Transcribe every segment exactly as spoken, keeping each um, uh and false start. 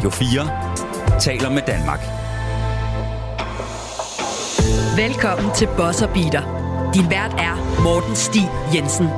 Radio fire taler med Danmark. Velkommen til Buzzer Beater. Din vært er Morten Stig Jensen.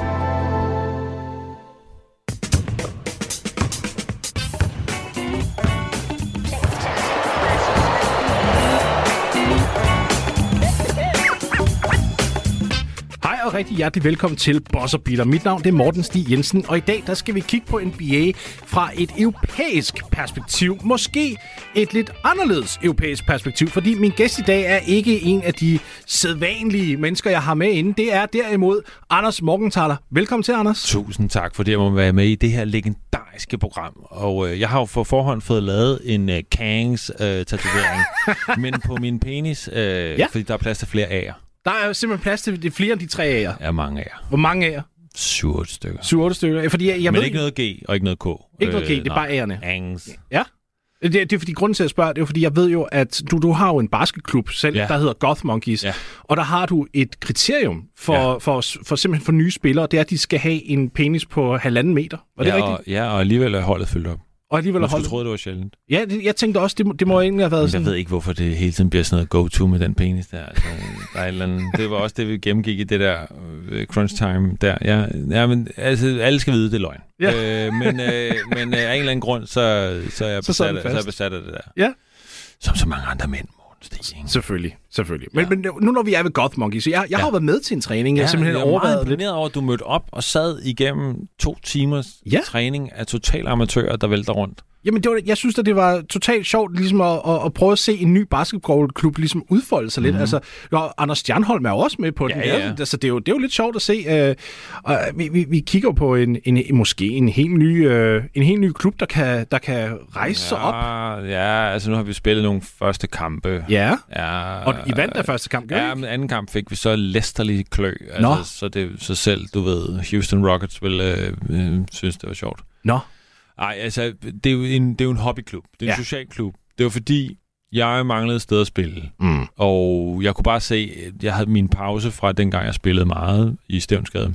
Rigtig hjertelig velkommen til Buzzer Beater. Mit navn det er Morten Stig Jensen, og i dag der skal vi kigge på N B A fra et europæisk perspektiv. Måske et lidt anderledes europæisk perspektiv, fordi min gæst i dag er ikke en af de sædvanlige mennesker, jeg har med inde. Det er derimod Anders Morgenthaler. Velkommen til, Anders. Tusind tak, fordi jeg må være med i det her legendariske program. Og øh, jeg har jo for forhånd fået lavet en øh, Kangs øh, tatovering, men på min penis, øh, ja. fordi der er plads til flere A'er. Der er jo simpelthen plads til det flere end de tre A'er. Ja, mange A'er. Hvor mange A'er? syv otte stykker. syv otte stykker. Fordi jeg, jeg Men ved ikke noget G og ikke noget K. Ikke noget G, det er bare A'erne. Angs. Ja. Det, det er fordi, grunden til at spørge, det er fordi, jeg ved jo, at du, du har jo en basketklub selv, ja. der hedder Goth Monkeys. Ja. Og der har du et kriterium for, ja. for, for, for simpelthen for nye spillere. Det er, at de skal have en penis på halvanden meter. Var det ja, rigtigt? Og, ja, og alligevel er holdet fyldt op. Og alligevel jeg holdet... troede, det var sjældent. Ja, det, jeg tænkte også, det må, det må egentlig have været men sådan... Jeg ved ikke, hvorfor det hele tiden bliver sådan noget go-to med den penis der. Altså, der er et eller andet... Det var også det, vi gennemgik i det der uh, crunch time der. Ja, ja, men altså, alle skal vide, det er løgn. Ja. Øh, men øh, men øh, af en eller anden grund, så, så, er jeg så, besat, så er jeg besat af det der. Ja. Som så mange andre mænd. Selvfølgelig, selvfølgelig. Men, ja. men nu når vi er ved Goth Monkeys, så jeg, jeg ja. har jo været med til en træning. Jeg ja, har simpelthen jeg er overvejet meget imponeret over, at du mødte op og sad igennem to timers ja. træning af totale amatører, der vælter rundt. Jamen, det var, jeg synes, at det var totalt sjovt ligesom at, at, at prøve at se en ny basketballklub ligesom udfolde sig lidt. Mm. Altså, jo, Anders Stjernholm er jo også med på ja, den. Ja. Altså, det, er jo, det er jo lidt sjovt at se. Uh, uh, vi, vi, vi kigger på en, en, måske en helt ny, uh, en helt ny klub, der kan, der kan rejse ja, sig op. Ja, altså nu har vi spillet nogle første kampe. Ja, ja og I vandt der første kamp, gør Ja, men anden kamp fik vi så læsterlige klø. Altså, så, det, så selv, du ved, Houston Rockets ville øh, synes, det var sjovt. Nå. Nej, altså, det er jo en, det er jo en hobbyklub. Det er en ja. social klub. Det var fordi, jeg manglede et sted at spille. Mm. Og jeg kunne bare se, jeg havde min pause fra dengang, jeg spillede meget i Stevnsgade.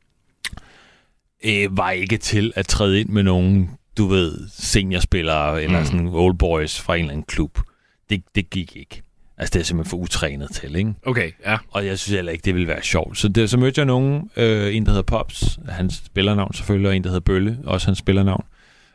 Øh, var ikke til at træde ind med nogen, du ved, seniorspillere eller mm. sådan old boys fra en eller anden klub. Det, det gik ikke. Altså, det er simpelthen for utrænet til, ikke? Okay, ja. Og jeg synes heller ikke, det ville være sjovt. Så, det, så mødte jeg nogen, øh, en der hedder Pops, hans spillernavn selvfølgelig, og en der hedder Bølle, også hans spillernavn.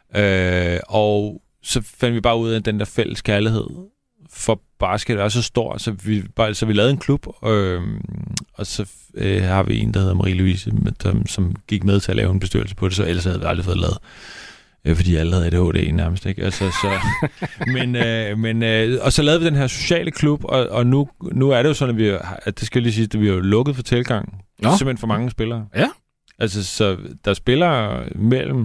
Øh, og så fandt vi bare ud af den der fælles kærlighed for basket er så stor, så vi, bare, så vi lavede en klub, øh, og så øh, har vi en, der hedder Marie-Louise, der, som gik med til at lave en bestyrelse på det, så ellers havde vi aldrig fået lavet. Øh, fordi alle havde A D H D nærmest, ikke? Altså, så, men, øh, men, øh, og så lavede vi den her sociale klub, og, og nu, nu er det jo sådan, at vi at det skal lige sige, at vi er jo lukket for tilgang. Nå. Simpelthen for mange spillere. Ja. Altså, så der spiller mellem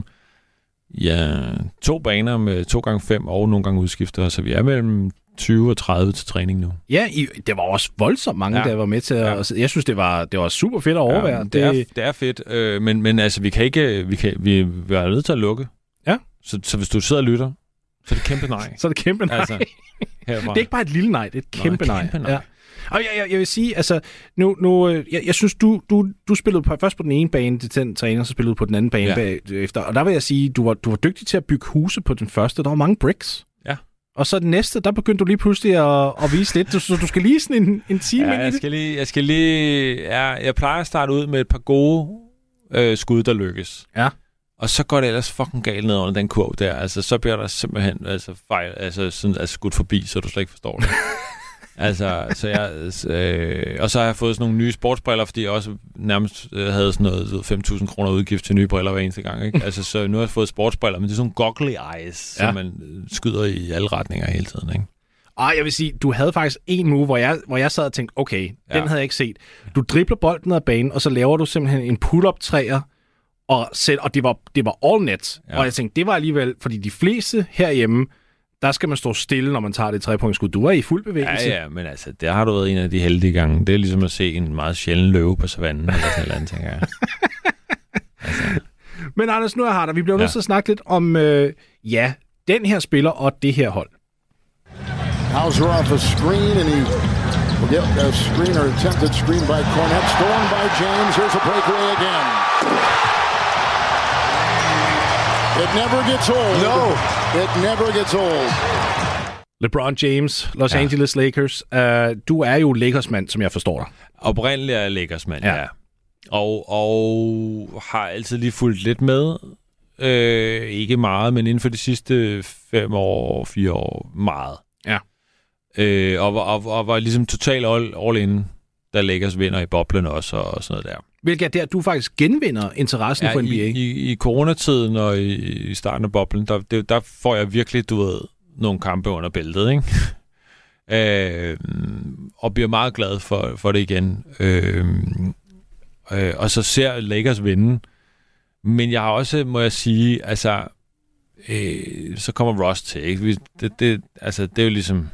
ja, to baner med to gange fem og nogle gange udskifter, så vi er mellem tyve og tredive til træning nu. Ja, I, det var også voldsomt mange, ja. der var med til at... Ja. Jeg synes, det var, det var super fedt at overvære. Ja, det, det, er, det er fedt, øh, men, men altså, vi kan ikke... Vi, kan, vi, vi er nødt til at lukke. Ja. Så, så hvis du sidder og lytter, så er det kæmpe nej. så er det kæmpe nej. Altså, det er ikke bare et lille nej, det er et kæmpe, Nå, et kæmpe nej. nej. Ja. Og jeg, jeg, jeg vil sige, altså, nu, nu jeg, jeg synes, du, du, du spillede på, først på den ene bane til den træner, så spillede du på den anden bane ja. bagefter. Og der vil jeg sige, du var, du var dygtig til at bygge huse på den første. Der var mange bricks. Ja. Og så den næste, der begyndte du lige pludselig at, at vise lidt. Så du skal lige sådan en, en time ja, ind i jeg skal lige, jeg skal lige, ja, jeg plejer at starte ud med et par gode øh, skud, der lykkes. Ja. Og så går det ellers fucking galt ned under den kurv der. Altså, så bliver der simpelthen altså, fejl, altså, sådan, altså skudt forbi, så du slet ikke forstår det. altså, så jeg, øh, og så har jeg fået sådan nogle nye sportsbriller, fordi jeg også nærmest øh, havde sådan noget fem tusind kroner udgift til nye briller hver eneste gang. Ikke? Altså, så nu har jeg fået sportsbriller, men det er sådan goggly eyes, ja. som man skyder i alle retninger hele tiden. Ikke? Og jeg vil sige, du havde faktisk en move, hvor jeg, hvor jeg sad og tænkte, okay, ja. den havde jeg ikke set. Du dribler bolden ned ad banen, og så laver du simpelthen en pull-up træer, og, set, og det var, det var all net. Ja. Og jeg tænkte, det var alligevel, fordi de fleste herhjemme, der skal man stå stille, når man tager det trepointsskud. Du er i fuld bevægelse. Ja, ja, men altså, der har du været en af de heldige gange. Det er ligesom at se en meget sjælden løve på savannen, eller sådan noget andet, tænker jeg. Altså. Men Anders, nu er jeg her, vi bliver nødt til at snakke lidt om, øh, ja, den her spiller og det her hold. Hauser off a screen, and he will get a screen or attempted screen by Cornette. Stolen by James. Here's a breakaway again. It never gets old. No. It never gets old. LeBron James, Los ja. Angeles Lakers. Uh, du er jo Lakers-mand, som jeg forstår dig. Oprindeligt er jeg Lakers-mand, ja. Ja. ja. Og, og har altid lige fulgt lidt med. Øh, ikke meget, men inden for de sidste fem år, fire år, meget. Ja. Øh, og, og, og var ligesom totalt all, all in, da Lakers vinder i boblen også, og sådan noget der. Hvilket er der, du faktisk genvinder interessen ja, for N B A. I, i, i coronatiden og i, i starten af boblen, der, det, der får jeg virkelig, du ved, nogle kampe under bæltet, ikke? øh, og bliver meget glad for, for det igen. Øh, øh, og så ser Lakers vinde. Men jeg har også, må jeg sige, altså, øh, så kommer Ross til, ikke? Det, det, altså, det er jo ligesom...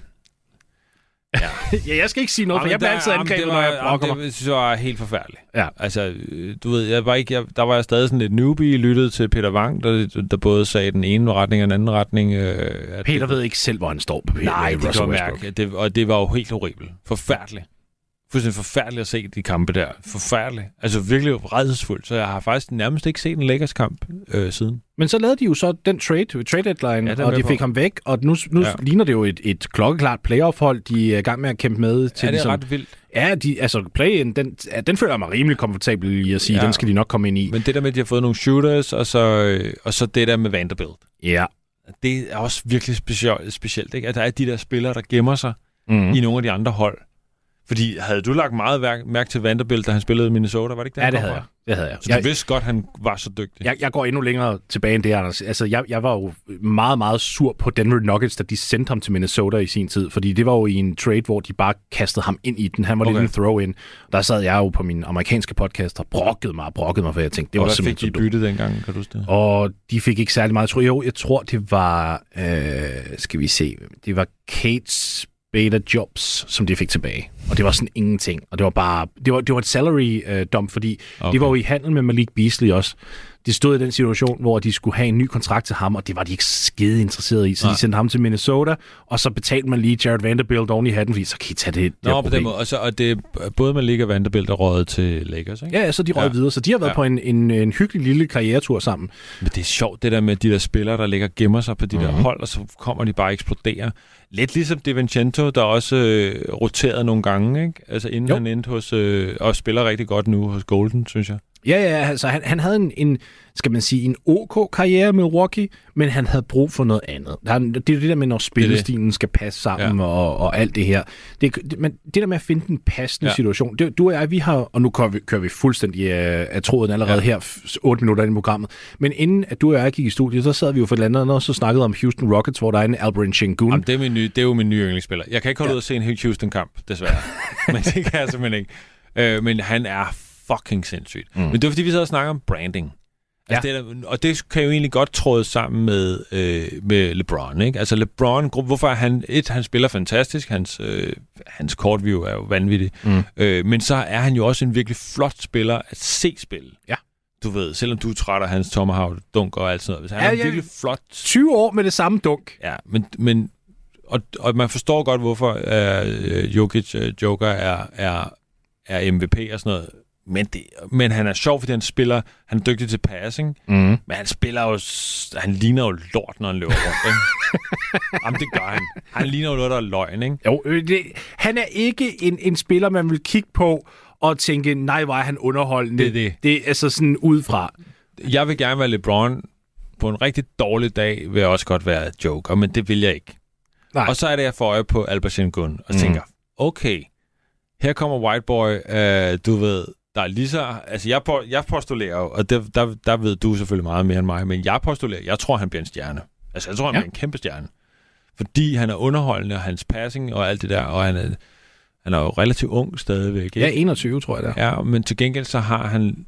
Ja. ja, jeg skal ikke sige noget, for jamen, jeg bliver der, altid angrebet, når jeg brokker mig. Det synes jeg var helt forfærdeligt. Ja. Altså, du ved, jeg var ikke, jeg, der var jeg stadig sådan lidt newbie, lyttede til Peter Wang, der, der både sagde den ene retning og den anden retning. Øh, Peter det, ved ikke selv, hvor han står på Peter. Nej, det kan jeg mærke. Det, og det var jo helt horribelt. Forfærdeligt. Fuldstændig forfærdeligt at se de kampe der. Forfærdeligt. Altså virkelig rædselsfuldt. Så jeg har faktisk nærmest ikke set en Lakers kamp øh, siden. Men så lavede de jo så den trade, trade deadline, ja, og de fik på. ham væk, og nu, nu ja. ligner det jo et, et klokkeklart playoff-hold, de er i gang med at kæmpe med. Til ja, det er ligesom, ret vildt. Ja, de, altså play-in, den, den føler jeg mig rimelig komfortabel i at sige, ja. den skal de nok komme ind i. Men det der med, at de har fået nogle shooters, og så, og så det der med Vanderbilt. Ja. Det er også virkelig specielt, specielt ikke? At der er de der spillere, der gemmer sig mm. i nogle af de andre hold. Fordi havde du lagt meget værk, mærke til Vanderbilt, da han spillede i Minnesota, var det ikke det? Ja, det havde jeg. Det havde jeg. Så jeg, du vidste godt, han var så dygtig. Jeg, jeg går endnu længere tilbage end det, Anders. Altså, jeg, jeg var jo meget, meget sur på Denver Nuggets, da de sendte ham til Minnesota i sin tid. Fordi det var jo i en trade, hvor de bare kastede ham ind i den. Han var okay. lidt en throw-in. Der sad jeg jo på min amerikanske podcast og brokkede mig og brokkede mig, for jeg tænkte, det og var simpelthen så dumt. Og hvad fik de byttet dengang, kan du huske det? Og de fik ikke særlig meget. Jeg tror, jo, jeg tror det var... Øh, skal vi se... Det var Kates Beta Jobs, som de fik tilbage. Og det var sådan ingenting. Og det var bare... Det var, det var et salary-dump, øh, fordi okay. de var jo i handel med Malik Beasley også. De stod i den situation, hvor de skulle have en ny kontrakt til ham, og det var de ikke skide interesserede i. Så Nej. de sendte ham til Minnesota, og så betalte man lige Jared Vanderbilt oven i hatten, fordi så kan I tage det, det Nå, på den måde. Og, så, og det er både Malik og Vanderbilt, der røget til Lakers, ikke? Ja, ja, så de røg ja. videre. Så de har været ja. på en, en, en hyggelig lille karrieretur sammen. Men det er sjovt, det der med de der spillere, der ligger og gemmer sig på de mm-hmm. der hold, og så kommer de bare og eksploderer. Lidt ligesom DiVincenzo, der også øh, roterede nogle gange, ikke? Altså inden jo. han endte hos... Øh, og spiller rigtig godt nu hos Golden, synes jeg. Ja, ja, altså han, han havde en, en, skal man sige, en OK-karriere med Milwaukee, men han havde brug for noget andet. Han, det er jo det der med, når spillestilen det. skal passe sammen ja. og, og alt det her. Det, det, men det der med at finde den passende ja. situation, det, du og jeg, vi har, og nu kører vi, kører vi fuldstændig af, af tråden allerede ja. her, otte minutter ind i programmet, men inden at du og jeg gik i studiet, så sad vi jo for et eller andet, og så snakkede om Houston Rockets, hvor der er en Alperen Sengun. Jamen, det, er min nye, det er jo min nye yndlingsspiller. Jeg kan ikke holde ja. ud at se en Houston-kamp, desværre. Men det kan jeg simpelthen ikke. Øh, men han er fucking sindssygt. Mm. Men det var fordi, vi sad og snakkede om branding. Altså, ja. det er, og det kan jo egentlig godt tråde sammen med, øh, med LeBron, ikke? Altså LeBron, hvorfor er han... Et, han spiller fantastisk, hans, øh, hans kortview er jo vanvittigt, mm. øh, men så er han jo også en virkelig flot spiller at se spille. Ja. Du ved, selvom du er træt af hans tomahawk-dunk og alt sådan noget. Han ja, er ja. virkelig flot. tyve år med det samme dunk. Ja, men... men og, og man forstår godt, hvorfor øh, Jokic øh, Joker er, er, er M V P og sådan noget. Men, det, men han er sjov, fordi han spiller... Han er dygtig til passing, mm. men han spiller jo... Han ligner jo lort, når han løber rundt, ikke? Jamen, det gør han. Han ligner jo lort, der er løgn, ikke? Jo, det, han er ikke en, en spiller, man vil kigge på og tænke, nej, hvor er han underholdende. Det er det. Det er altså sådan udefra. Jeg vil gerne være LeBron. På en rigtig dårlig dag vil jeg også godt være Joker, men det vil jeg ikke. Nej. Og så er det, jeg får øje på Alperen Sengun og mm. tænker, okay, her kommer Whiteboy, øh, du ved... Der er lige så, altså jeg, på, jeg postulerer jo, og der, der, der ved du selvfølgelig meget mere end mig, men jeg postulerer, jeg tror, han bliver en stjerne. Altså jeg tror, han ja. bliver en kæmpe stjerne. Fordi han er underholdende, og hans passing og alt det der, og han er, han er jo relativt ung stadigvæk. Ikke? Ja, enogtyve tror jeg det er. Ja, men til gengæld så har han,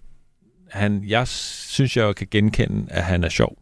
han jeg synes, jeg kan genkende, at han er sjov.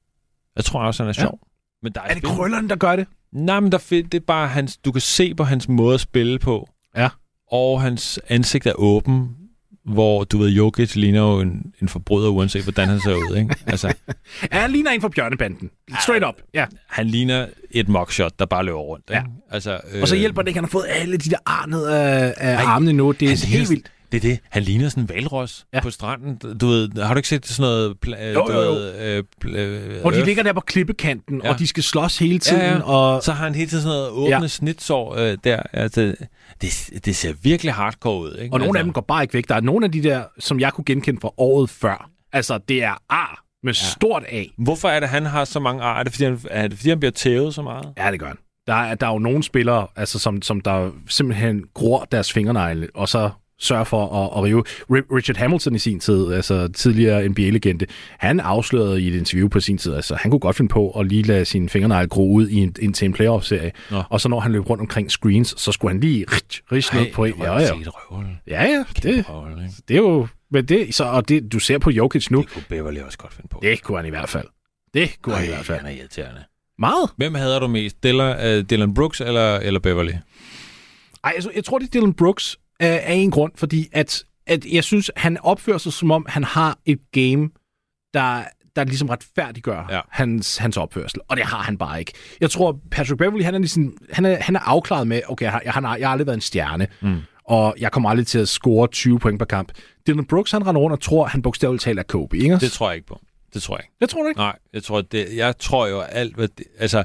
Jeg tror også, han er sjov. Ja. Men der er, er det krøllerne, der gør det? Nej, men der, det er bare, hans, du kan se på hans måde at spille på. Ja. Og hans ansigt er åben, hvor, du ved, Jokic ligner jo en, en forbryder, uanset hvordan han ser ud, ikke? Altså, ja, han ligner en fra Bjørnebanden. Straight up, ja. Han ligner et mugshot, der bare løber rundt, ikke? Ja. Altså, øh... Og så hjælper det ikke, han har fået alle de der ar ned af, af armene nu. Det er det helt vildt. Det er det. Han ligner sådan en hvalros ja. på stranden. Du ved, har du ikke set sådan noget... Pla- jo, jo, jo. Ved, øh, pl- øh, og de ligger der på klippekanten, ja. og de skal slås hele tiden. Ja, ja. Og... Så har han hele tiden sådan noget åbne ja. snitsår øh, der. Altså, det, det ser virkelig hardcore ud. Ikke? Og nogle altså. af dem går bare ikke væk. Der er nogle af de der, som jeg kunne genkende fra året før. Altså, det er ar med ja. stort A. Hvorfor er det, han har så mange ar? Er det, fordi han, er det, fordi han bliver tævet så meget? Ja, det gør han. Der er, der er jo nogle spillere, altså, som, som der simpelthen gror deres fingernegle, og så sørger for at, at rive. Richard Hamilton i sin tid, altså tidligere N B A-legende, han afslørede i et interview på sin tid, altså han kunne godt finde på at lige lade sine fingernegle gro ud i en, ind til en playoff-serie. Nå. Og så når han løb rundt omkring screens, så skulle han lige rige ned på en. Ja, ja. Ja, ja. Det, det er jo... Men det, så, og det, du ser på Jokic nu... Det kunne Beverly også godt finde på. Det kunne han i hvert fald. Det kunne Ej, han i hvert fald. Han er irriterende. Meget. Hvem hader du mest? Dylan, uh, Dylan Brooks eller, eller Beverly? Ej, altså, jeg tror, det er Dylan Brooks uh, af en grund, fordi at, at jeg synes, han opfører sig som om, han har et game, der, der ligesom retfærdiggør ja. hans, hans opførsel. Og det har han bare ikke. Jeg tror, Patrick Beverly, han er, ligesom, han er, han er afklaret med, okay, jeg har, jeg har, jeg har aldrig været en stjerne, mm. og jeg kommer aldrig til at score tyve point per kamp. Dylan Brooks, han render rundt og tror, han bogstaveligt taler Kobe, ikke? Det tror jeg ikke på. Det tror jeg ikke. Det tror du ikke? Nej, jeg tror, det, jeg tror jo alt, hvad det, altså,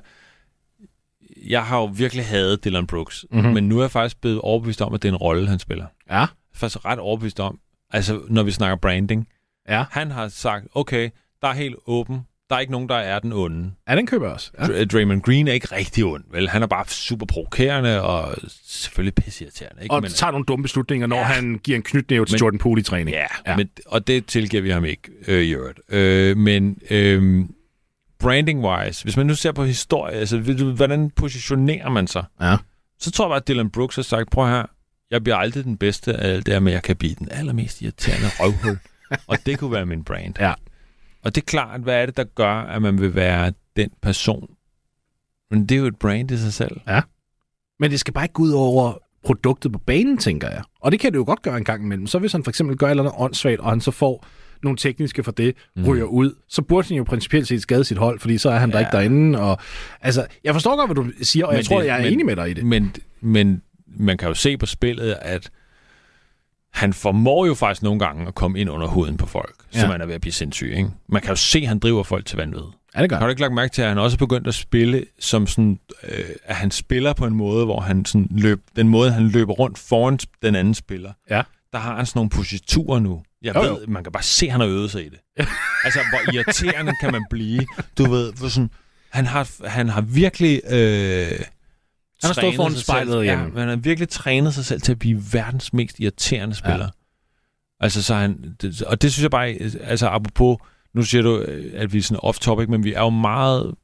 jeg har jo virkelig hadet Dylan Brooks, mm-hmm. men nu er jeg faktisk blevet overbevist om, at det er en rolle, han spiller. Ja. Jeg er faktisk ret overbevist om, altså, når vi snakker branding, ja. han har sagt, okay, der er helt åben, der er ikke nogen, der er den onde. Ja, den køber også. Ja. Draymond Green er ikke rigtig ond, vel? Han er bare super provokerende og selvfølgelig pisseirriterende. Ikke? Og men, tager nogle dumme beslutninger, når ja. han giver en knytnæve til men, Jordan Poole i træning. Ja, ja. Men, og det tilgiver vi ham ikke øh, i øvrigt. Øh, men øh, branding-wise, hvis man nu ser på historie, altså hvordan positionerer man sig? Ja. Så tror jeg bare, at Dylan Brooks har sagt, prøv her, jeg bliver aldrig den bedste af alt det her, men jeg kan blive den allermest irriterende røvhul. Og det kunne være min brand. Ja. Og det er klart, hvad er det, der gør, at man vil være den person? Men det er jo et brand i sig selv. Ja. Men det skal bare ikke gå ud over produktet på banen, tænker jeg. Og det kan det jo godt gøre en gang imellem. Så hvis han for eksempel gør et eller andet åndssvagt, og han så får nogle tekniske for det, mm. ryger ud, så burde han jo principielt set skade sit hold, fordi så er han ja. der ikke derinde. Og, altså, jeg forstår godt, hvad du siger, og men jeg tror, det, jeg er men, enig med dig i det. Men, men man kan jo se på spillet, at han formår jo faktisk nogle gange at komme ind under huden på folk, ja. så man er ved at blive sindssyg. Ikke? Man kan jo se, at han driver folk til vanvid. Ja, det gør. Har du ikke lagt mærke til, at han også er begyndt at spille som sådan, øh, at han spiller på en måde, hvor han sådan løb, den måde, han løber rundt foran den anden spiller, ja. der har han sådan nogle positurer nu. Jeg jo, ved, jo. man kan bare se, at han har øvet sig i det. Altså, hvor irriterende kan man blive. Du ved, hvor sådan, han har, han har virkelig... Øh, han har stået foran spejlet hjemme. Ja, han har virkelig trænet sig selv til at blive verdens mest irriterende spiller. Ja. Altså, så han... Det, og det synes jeg bare... Altså, apropos... Nu siger du, at vi er sådan off-topic, men vi er jo meget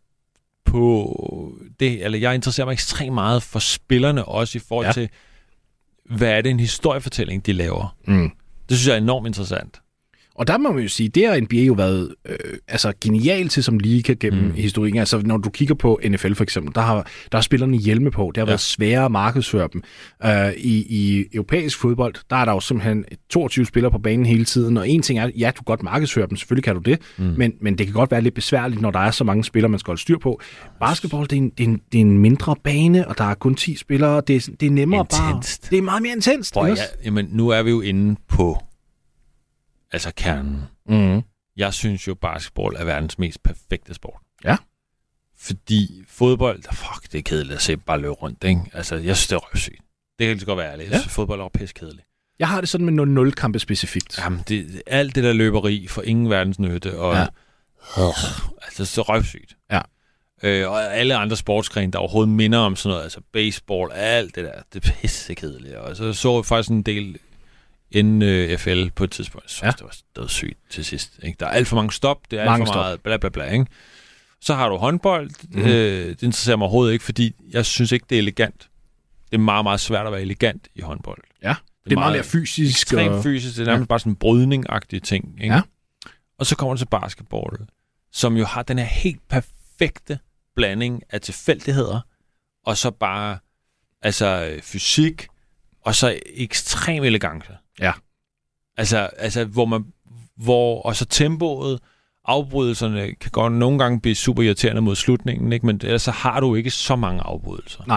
på det... Eller jeg interesserer mig ekstremt meget for spillerne også i forhold ja. til, hvad er det en historiefortælling, de laver. Mm. Det synes jeg er enormt interessant. Og der må man jo sige, det har N B A jo været øh, altså genialt til som liga gennem mm. historien. Altså når du kigger på N F L for eksempel, der har, der har spillerne hjelme på. Det har ja. været sværere at markedsføre dem. Uh, i, I europæisk fodbold, der er der jo simpelthen toogtyve spillere på banen hele tiden. Og en ting er, ja, du kan godt markedsføre dem, selvfølgelig kan du det. Mm. Men, men det kan godt være lidt besværligt, når der er så mange spillere, man skal holde styr på. Basketball, det er en, det er en, det er en mindre bane, og der er kun ti spillere. Det er, det er nemmere intenst. bare. Det er meget mere intenst. Prøv, ja, jamen, nu er vi jo inde på altså kernen. Mm. Jeg synes jo, basketball er verdens mest perfekte sport. Ja. Fordi fodbold, fuck, det er kedeligt at se bare løbe rundt, ikke? Altså, jeg synes, det er røvsygt. Det kan lige så godt være ærligt. Ja. Fodbold er pissekedeligt. Jeg har det sådan med nul nul kampe specifikt. Jamen, det, alt det der løberi for ingen verdens nytte, og ja. øh, altså, så røvsygt. Ja. Øh, og alle andre sportsgrene, der overhovedet minder om sådan noget, altså baseball, alt det der, det er pissekedeligt. Og så så jeg faktisk en del inden øh, F L på et tidspunkt. Jeg synes, ja. det var dødssygt til sidst. Ikke? Der er alt for mange stop, det er alt mange for meget stop. bla bla bla. Ikke? Så har du håndbold. Mm-hmm. Øh, det interesserer mig overhovedet ikke, fordi jeg synes ikke, det er elegant. Det er meget, meget svært at være elegant i håndbold. Ja, det er, det er meget, meget mere fysisk. Ekstremt og... fysisk. Det er nærmest ja. bare sådan en brydning-agtige ting. Ikke? Ja. Og så kommer det til basketball, som jo har den her helt perfekte blanding af tilfældigheder, og så bare altså fysik, og så ekstrem elegance. Ja. Altså, altså hvor man, hvor, og så tempoet, afbrydelserne kan godt nogle gange blive super irriterende mod slutningen, ikke? Men ellers så har du ikke så mange afbrydelser. Nej,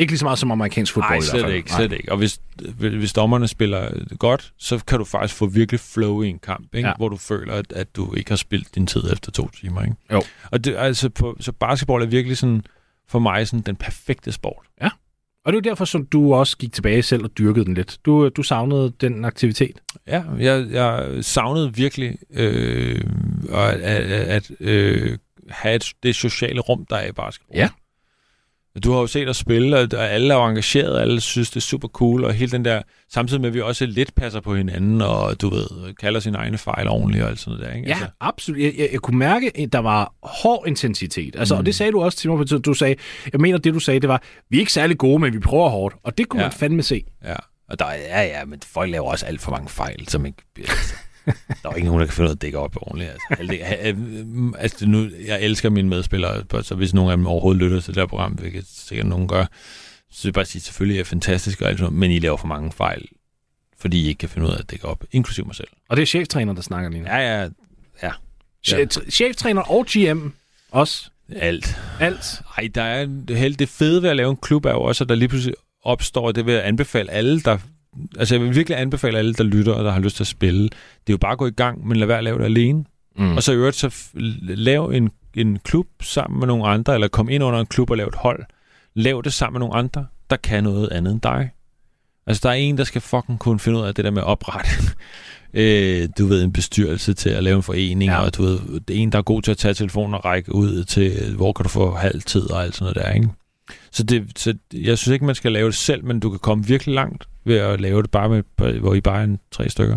Ikke lige så meget som amerikansk fodbold. Nej, i hvert slet fald. ikke, slet ikke. Og hvis, hvis dommerne spiller godt, så kan du faktisk få virkelig flow i en kamp, ikke? Ja. Hvor du føler, at, at du ikke har spildt din tid efter to timer. Ikke? Jo. Og det, altså, på, så basketball er virkelig sådan, for mig sådan, den perfekte sport. Ja. Og det er jo derfor, som du også gik tilbage selv og dyrkede den lidt. Du, du savnede den aktivitet. Ja, jeg, jeg savnede virkelig øh, at, at, at øh, have et, det sociale rum, der er i basketball. Ja. Du har jo set os spille, og alle er jo engageret, og alle synes, det er super cool, og hele den der, samtidig med, at vi også lidt passer på hinanden, og du ved, kalder sine egne fejl ordentligt, og alt sådan noget der, ikke? Ja, altså. absolut. Jeg, jeg, jeg kunne mærke, at der var hård intensitet. Altså, mm. Og det sagde du også til mig på tiden. Du sagde, jeg mener, det du sagde, det var, vi er ikke særlig gode, men vi prøver hårdt. Og det kunne ja. man fandme se. Ja, og der er, ja, ja, men folk laver også alt for mange fejl, som ikke... Altså, der er ikke nogen, der kan finde noget at dække op ordentligt. Altså, altså, nu, jeg elsker mine medspillere, så hvis nogen af dem overhovedet lytter til det her program, hvilket sikkert nogen gør, så vil jeg bare sige, selvfølgelig er jeg fantastisk, og alt sådan, men I laver for mange fejl, fordi I ikke kan finde ud af at dække op, inklusive mig selv. Og det er cheftræner, der snakker lige nu. Ja, ja, ja. ja. Cheftræner og G M også. Alt. Alt. Ej, der er det, det fede ved at lave en klub er jo også, at der lige pludselig opstår det ved at anbefale alle, der... Altså, jeg vil virkelig anbefale alle, der lytter og der har lyst til at spille. Det er jo bare at gå i gang, men lad være at lave det alene. Mm. Og så i øvrigt, så f- lav en, en klub sammen med nogle andre, eller kom ind under en klub og lav et hold. Lav det sammen med nogle andre, der kan noget andet end dig. Altså, der er en, der skal fucking kunne finde ud af det der med at oprette. øh, du ved, en bestyrelse til at lave en forening, ja. Og du ved, det er en, der er god til at tage telefonen og række ud til, hvor kan du få halv tid og alt sådan noget der, ikke? Så, det, så jeg synes ikke, man skal lave det selv, men du kan komme virkelig langt ved at lave det bare med, hvor I bare er en tre stykker.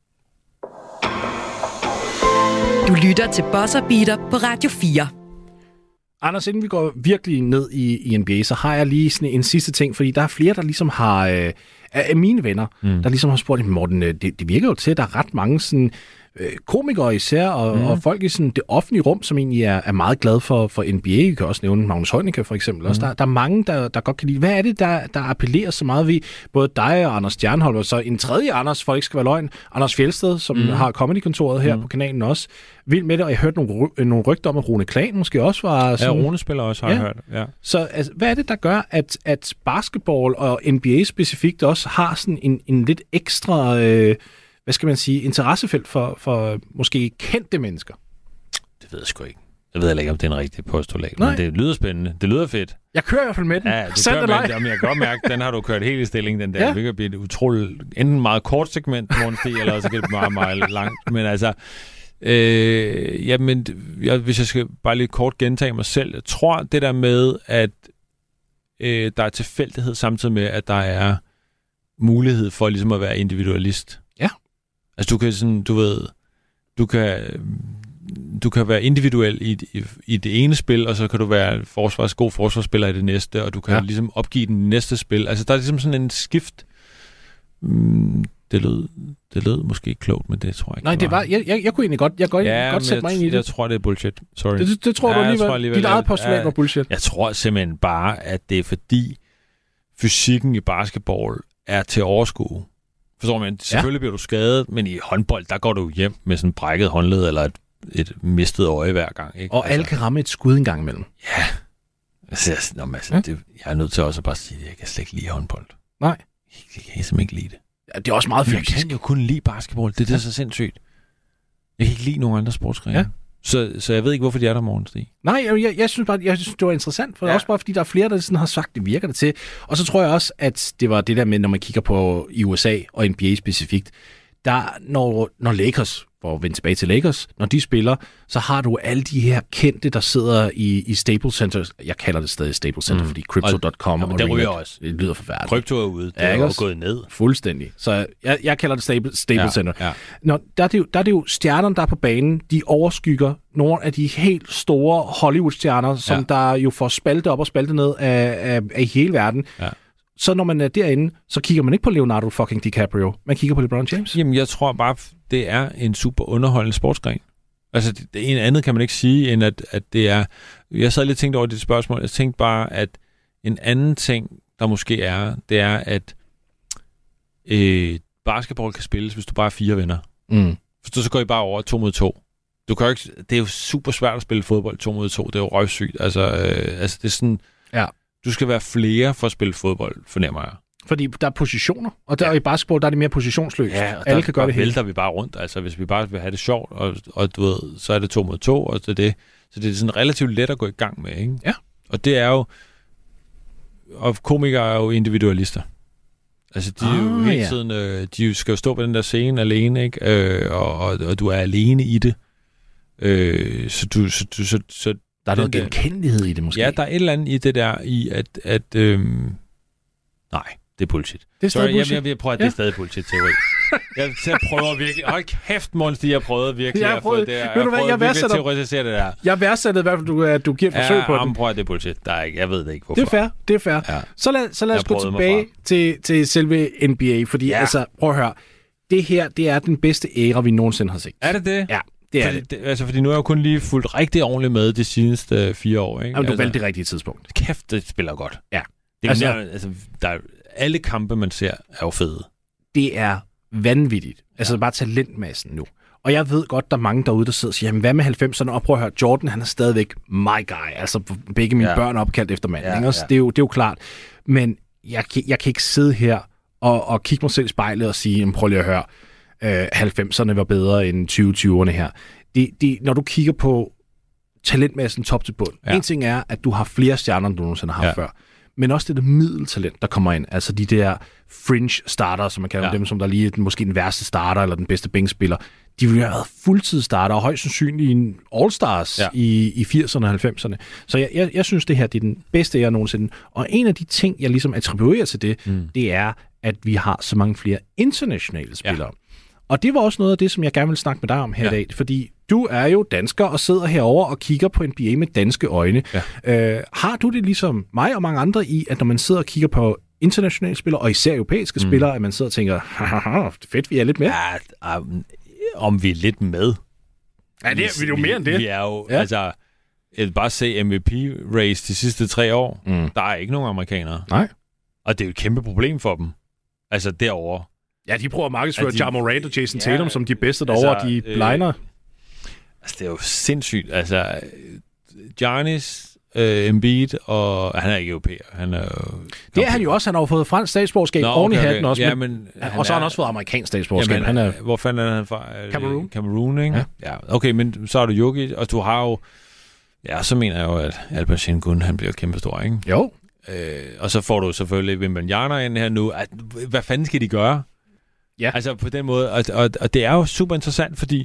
Du lytter til Buzzer Beater på Radio fire. Anders, inden vi går virkelig ned i, i N B A, så har jeg lige sådan en sidste ting, fordi der er flere, der ligesom har, øh, af mine venner, mm. der ligesom har spurgt, Morten, det, det virker jo til, at der er ret mange sådan, øh, komikere især, og, mm. og folk i sådan, det offentlige rum, som egentlig er, er meget glade for, for N B A. Vi kan også nævne Magnus Heunicke for eksempel. Mm. Også. Der, der er mange, der, der godt kan lide. Hvad er det, der, der appellerer så meget ved både dig og Anders Stjernholm, og så en tredje Anders, for ikke skal være løgn, Anders Fjeldsted, som mm. har Comedy-kontoret her mm. på kanalen også. Vild med det, og jeg hørte nogle, ry- nogle rygter om, at Rune Klan måske også var sådan... Ja, Rune spiller også, har ja. jeg hørt. Ja. Så altså, hvad er det, der gør, at, at basketball og N B A specifikt også har sådan en, en lidt ekstra, øh, hvad skal man sige, interessefelt for, for måske kendte mennesker? Det ved jeg sgu ikke. Jeg ved heller ikke, om det er en rigtig postulat, Nej. men det lyder spændende. Det lyder fedt. Jeg kører i hvert fald med den. Ja, du kører med den. Jamen, jeg kan godt mærke, den har du kørt helt i stilling, den der. Ja. Det kan blive et utroligt, enten meget kort segment, Morten Stig, eller så kan det blive meget, meget langt. Men altså... Øh, jamen, jeg, hvis jeg skal bare lige kort gentage mig selv, jeg tror det der med, at øh, der er tilfældighed samtidig med, at der er mulighed for ligesom at være individualist. Ja. Altså du kan sådan, du ved, du kan, du kan være individuel i, i, i det ene spil, og så kan du være forsvars, god forsvarsspiller i det næste, og du kan ja. ligesom opgive den næste spil. Altså der er ligesom sådan en skift. Mm, Det lød, det lød måske ikke klogt, men det tror jeg ikke. Nej, det var, jeg, jeg, jeg kunne egentlig godt, jeg godt, ja, godt sætte jeg, mig ind i det. Jeg tror, det er bullshit. Sorry. Det, det, det tror ja, du alligevel. alligevel. Dit eget postulat ja, var bullshit. Jeg tror simpelthen bare, at det er fordi fysikken i basketball er til at overskue. Forstår man? Selvfølgelig ja. bliver du skadet, men i håndbold, der går du hjem med sådan brækket håndled eller et, et mistet øje hver gang. Ikke? Og altså, alle kan ramme et skud en gang imellem. Ja. Altså, nå, altså, ja. det, jeg er nødt til også at bare sige, at jeg kan slet ikke lide håndbold. Nej. Jeg, jeg kan simpelthen ikke lide det. Ja, det er også meget fysisk. Jeg kan jo kun lide basketball. Det er det, der er så sindssygt. Jeg kan ikke lide nogen andre sportsgrene. Ja. Så, så jeg ved ikke, hvorfor de er der, Morten Stig. Nej, jeg, jeg, jeg synes bare, jeg synes, det var interessant, for ja. også bare fordi der er flere, der sådan har sagt, det virker det til. Og så tror jeg også, at det var det der med, når man kigger på i U S A og N B A specifikt, der når, når Lakers, for at vende tilbage til Lakers, når de spiller, så har du alle de her kendte, der sidder i, i Staples Center. Jeg kalder det stadig Staples Center, mm. fordi Crypto punktum com og, og, og det ryger også. Det lyder forfærdeligt. Krypto er ude. Det ja, er jo gået ned. Fuldstændig. Så jeg, jeg kalder det Staples, Staples ja, Center. Ja. Nå, der, er det jo, der er det jo stjernerne, der er på banen. De overskygger nogle af de helt store Hollywood-stjerner, som ja. der jo får spalte op og spalte ned af, af, af hele verden. Ja. Så når man er derinde, så kigger man ikke på Leonardo fucking DiCaprio. Man kigger på LeBron James. Jamen, jeg tror bare, det er en super underholdende sportsgren. Altså, det, det en andet kan man ikke sige, end at, at det er... Jeg sad lidt tænkt over det spørgsmål. Jeg tænkte bare, at en anden ting, der måske er, det er, at øh, basketball kan spilles, hvis du bare er fire venner. Mm. Hvis du så går I bare over to mod to. Du kan ikke, det er jo super svært at spille fodbold to mod to. Det er jo røvsygt. Altså, øh, altså det er sådan... Ja. Du skal være flere for at spille fodbold, fornemmer jeg. Fordi der er positioner, og der ja. i basketball, der er det mere positionsløst. Ja, og alle der, kan gøre det hele. vælter vi bare rundt. Altså, hvis vi bare vil have det sjovt, og, og du ved, så er det to mod to, og så det. Så det er sådan relativt let at gå i gang med, ikke? Ja. Og det er jo... Og komikere er jo individualister. Altså, de er jo ah, hele ja. tiden... Øh, de skal jo stå på den der scene alene, ikke? Øh, og, og, og du er alene i det. Øh, så du... Så, du så, så Der er noget genkendelighed i det, måske. Ja, der er et eller andet i det der, i at... at øhm, nej, det er bullshit. Det er stadig Sorry, bullshit. Jeg, jeg, jeg prøver, at det ja. er stadig bullshit-teori. jeg, jeg prøver virkelig... Hold kæft, Måns, jeg prøvede virkelig Jeg har at få prøvet- det her. ved du hvad, jeg virkelig at værdsætter- teoretisere det der. Jeg værdsætter i hvert fald, du, at du giver et forsøg Ja, på jamen, den. prøv at det er bullshit. Der er ikke, jeg ved det ikke, hvorfor. Det er fair, det er fair. Ja. Så lad, så lad os Jeg gå prøvede mig tilbage til, til selve N B A, fordi Ja. altså, prøv at høre. Det her, det er den bedste æra, vi nogensinde har set. Er det det? Ja, det er fordi, det. det. Altså, fordi nu har jeg kun lige fulgt rigtig ordentligt med de seneste øh, fire år, ikke? Jamen, du altså, valgte det rigtige tidspunkt. Kæft, det spiller godt. Ja. Det er Altså- altså, nær, altså der er, alle kampe, man ser, er jo fede. Det er vanvittigt. Altså, bare talentmassen nu. Og jeg ved godt, der er mange derude, der sidder og siger, jamen, hvad med halvfemserne? Og prøv at høre, Jordan, han er stadigvæk my guy. Altså, begge mine Ja. børn er opkaldt efter manden. Ja, Ja, ja. ja. Det, er jo, det er jo klart. Men jeg, kan- jeg kan ikke sidde her og, og kigge mig selv i spejlet og sige, jamen, prøv lige at høre, øh, halvfemserne var bedre end tyve tyverne her. Det, det, når du kigger på talentmassen top til bund, Ja. en ting er, at du har flere stjerner, end du nogensinde har haft Ja. før. Men også det der middeltalent, der kommer ind. Altså de der fringe starter, som man kalder Ja. dem, som der lige er den, måske den værste starter, eller den bedste bænkspiller. De ville have været fuldtidsstarter, og højst sandsynligt en all-stars Ja. ja. i, i firserne og halvfemserne. Så jeg, jeg, jeg synes, det her det er den bedste ære nogensinde. Og en af de ting, jeg ligesom attribuerer til det, Mm. det er, at vi har så mange flere internationale spillere. Ja. Og det var også noget af det, som jeg gerne vil snakke med dig om her Ja. i dag, fordi du er jo dansker og sidder herover og kigger på N B A med danske øjne. Ja. Øh, har du det ligesom mig og mange andre i, at når man sidder og kigger på internationale spillere, og især europæiske mm. spillere, at man sidder og tænker, haha, fedt, vi er lidt med? Ja, um, om vi er lidt med. Ja, det er vi er jo mere end det. Vi er jo, Ja. ja. altså, jeg vil bare se M V P-race de sidste tre år. Mm. Der er ikke nogen amerikanere. Nej. Og det er jo et kæmpe problem for dem. Altså derovre. Ja, de prøver at markedsføre de- Ja Morant og Jason Ja, Tatum som de bedste derovre, altså, og de øh, blegner. Altså, det er jo sindssygt. Altså, Giannis, øh, Embiid, og han er ikke europæer. Han er jo... Det er han jo også. Han har jo fået fransk statsborgerskab oven i hatten også. Ja, men, men og så har han også fået amerikansk statsborgerskab. Jamen, Han er, hvor fanden er han fra? Er det Cameroon. Cameroon, ikke? Ja. Ja. Okay, men så er du Jokic, og du har jo... Ja, så mener jeg jo, at Alper Sengun, han bliver kæmpestor, ikke? jo. Øh, og så får du selvfølgelig Wembanyama ind her nu. At, hvad fanden skal de gøre? Ja. Altså på den måde. Og, og, og det er jo super interessant, fordi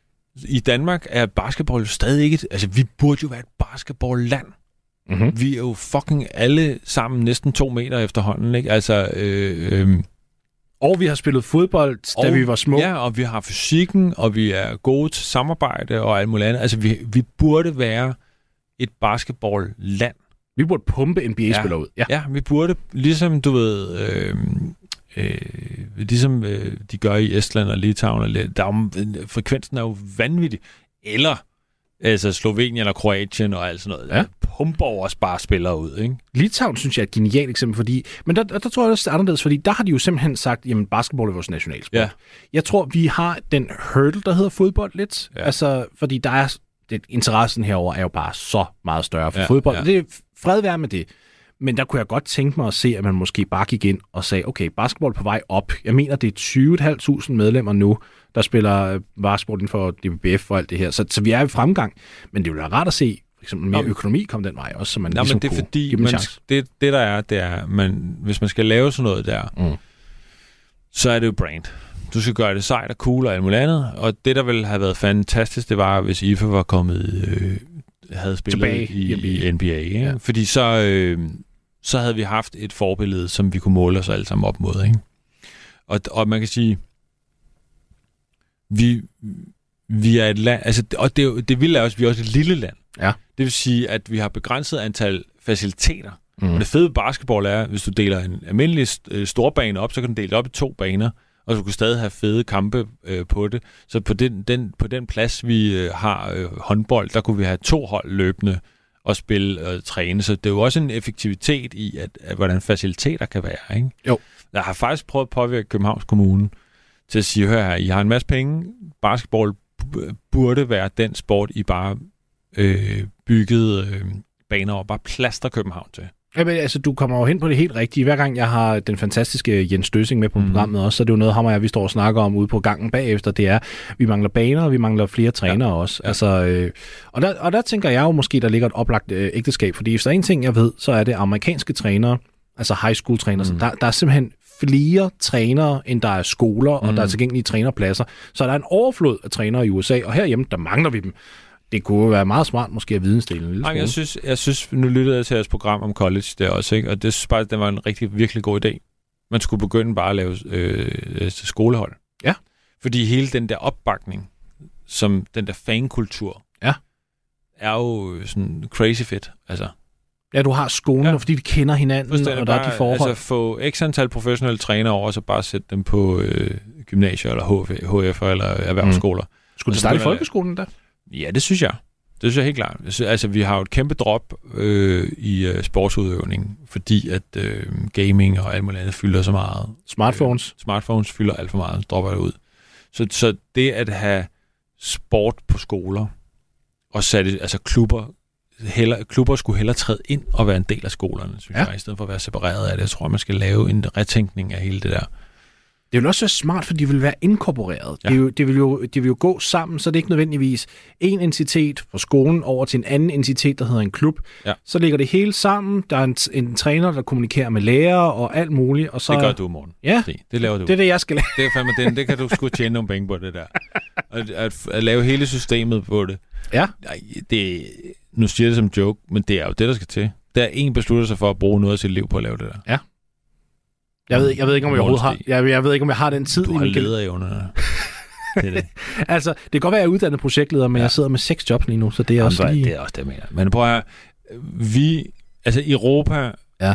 i Danmark er basketball jo stadig ikke... Altså, vi burde jo være et basketballland. Mm-hmm. Vi er jo fucking alle sammen næsten to meter efterhånden, ikke? Altså... Øh, øh, Og vi har spillet fodbold, da og, vi var små. Ja, og vi har fysikken, og vi er gode til samarbejde og alt muligt andet. Altså, vi, vi burde være et basketballland. Vi burde pumpe N B A-spillere Ja. ud. Ja. Ja, vi burde, ligesom du ved, øh, øh, ligesom øh, de gør i Estland og Litauen, og der er, jo- frekvensen er jo vanvittig. Eller altså Slovenien eller Kroatien og alt sådan noget. Ja. Der pumper os bare spillere ud, ikke? Litauen synes jeg er et genialt eksempel, fordi, men der, der tror jeg også, det er anderledes, fordi der har de jo simpelthen sagt, jamen basketball er vores nationalsport. Ja. Jeg tror, vi har den hurdle, der hedder fodbold lidt. Ja. Altså, fordi der er, det, interessen herover er jo bare så meget større for Ja, ja, fodbold. ja. Ja. Det er fred være med det. Men der kunne jeg godt tænke mig at se, at man måske bare gik ind og sagde, okay, basketball på vej op. Jeg mener, det er tyve tusind fem hundrede medlemmer nu, der spiller basketball inden for D B B F og alt det her. Så, så vi er i fremgang. Men det ville være rart at se, for eksempel mere Nå, økonomi komme den vej også, så man Nå, ligesom men det er kunne fordi, give dem en man, chance. det, det der er, det er, man, hvis man skal lave sådan noget der, Mm. så er det jo brand. Du skal gøre det sejt og cool og alt muligt andet. Og det, der ville have været fantastisk, det var, hvis I F A var kommet, øh, havde spillet Tilbage i, i i N B A. Ikke? Ja. Fordi så, øh, så havde vi haft et forbillede, som vi kunne måle os alle sammen op mod. Ikke? Og, og man kan sige, vi, vi er et land, altså, og det, er jo- det vilde er også, vi er også et lille land. Ja. Det vil sige, at vi har begrænset antal faciliteter. Mm. Og det fede basketball er, hvis du deler en almindelig øh, storbane op, så kan du dele det op i to baner, og du kan stadig have fede kampe øh, på det. Så på den, den, på den plads, vi øh, har øh, håndbold, der kunne vi have to hold løbende og spille og træne. Så det er jo også en effektivitet i, at, at hvordan faciliteter kan være. Ikke? Jo. Jeg har faktisk prøvet at påvirke Københavns Kommune til at sige, hør her, I har en masse penge. Basketball b- burde være den sport, I bare øh, byggede øh, baner og bare plaster København til. Jamen, altså, du kommer jo hen på det helt rigtige. Hver gang jeg har den fantastiske Jens Støsing med på mm. programmet også, så er det jo noget, ham og jeg, vi står og snakker om ude på gangen bagefter. Det er, vi mangler baner, og vi mangler flere trænere ja. også. Ja. Altså, øh, og, der, og der tænker jeg jo måske, der ligger et oplagt øh, ægteskab. Fordi hvis der er en ting, jeg ved, så er det amerikanske trænere, altså high school trænere. Mm. Der, der er simpelthen flere trænere, end der er skoler, mm. og der er tilgængelige trænerpladser. Så der er en overflod af trænere i U S A, og herhjemme, der mangler vi dem. Det kunne være meget smart måske at vidensdele en lille smule. Jeg synes, jeg synes, nu lyttede jeg til jeres program om college der også, ikke? Og det synes bare, det var en rigtig, virkelig god idé. Man skulle begynde bare at lave øh, skolehold. Ja. Fordi hele den der opbakning, som den der fankultur, ja. er jo sådan crazy fedt. Altså. Ja, du har skolen, ja. fordi de kender hinanden, og der bare, er de forhold. Altså få x antal professionelle trænere over, og så bare sætte dem på øh, gymnasier, eller H F'er, eller erhvervsskoler. Mm. Skulle du starte i folkeskolen der? Ja, det synes jeg. Det synes jeg helt klart. Altså, vi har jo et kæmpe drop øh, i øh, sportsudøvning, fordi at øh, gaming og alt muligt andet fylder så meget. Smartphones. Øh, smartphones fylder alt for meget, dropper det ud. Så, så det at have sport på skoler, og sætte, altså klubber, heller, klubber skulle hellere træde ind og være en del af skolerne, synes ja. jeg, i stedet for at være separeret af det. Jeg tror, man skal lave en retænkning af hele det der. Det vil også være smart, for de vil være inkorporeret. Ja. Det, det, vil jo, det vil jo gå sammen, så det er ikke nødvendigvis en entitet fra skolen over til en anden entitet, der hedder en klub. Ja. Så ligger det hele sammen. Der er en, en træner, der kommunikerer med lærere og alt muligt. Og så... Det gør du, Morten. Ja, Se, det laver du. Det er det, jeg skal lave. Det er fandme den. Det kan du sgu tjene nogle penge på, det der. At, at, at lave hele systemet på det. Ja. Det, nu siger jeg det som joke, men det er jo det, der skal til. Der er en beslutter sig for at bruge noget af sit liv på at lave det der. Ja. Jeg ved, jeg ved ikke, om jeg overhovedet har, jeg, jeg ved ikke, om jeg har den tid. Du har lederevner. Det er det. Altså, det kan godt være, at jeg er uddannet projektleder, men ja. jeg sidder med seks jobs lige nu, så det er Jamen, også lige... Det er også det, jeg mener. Men prøv at høre, vi... Altså, i Europa ja.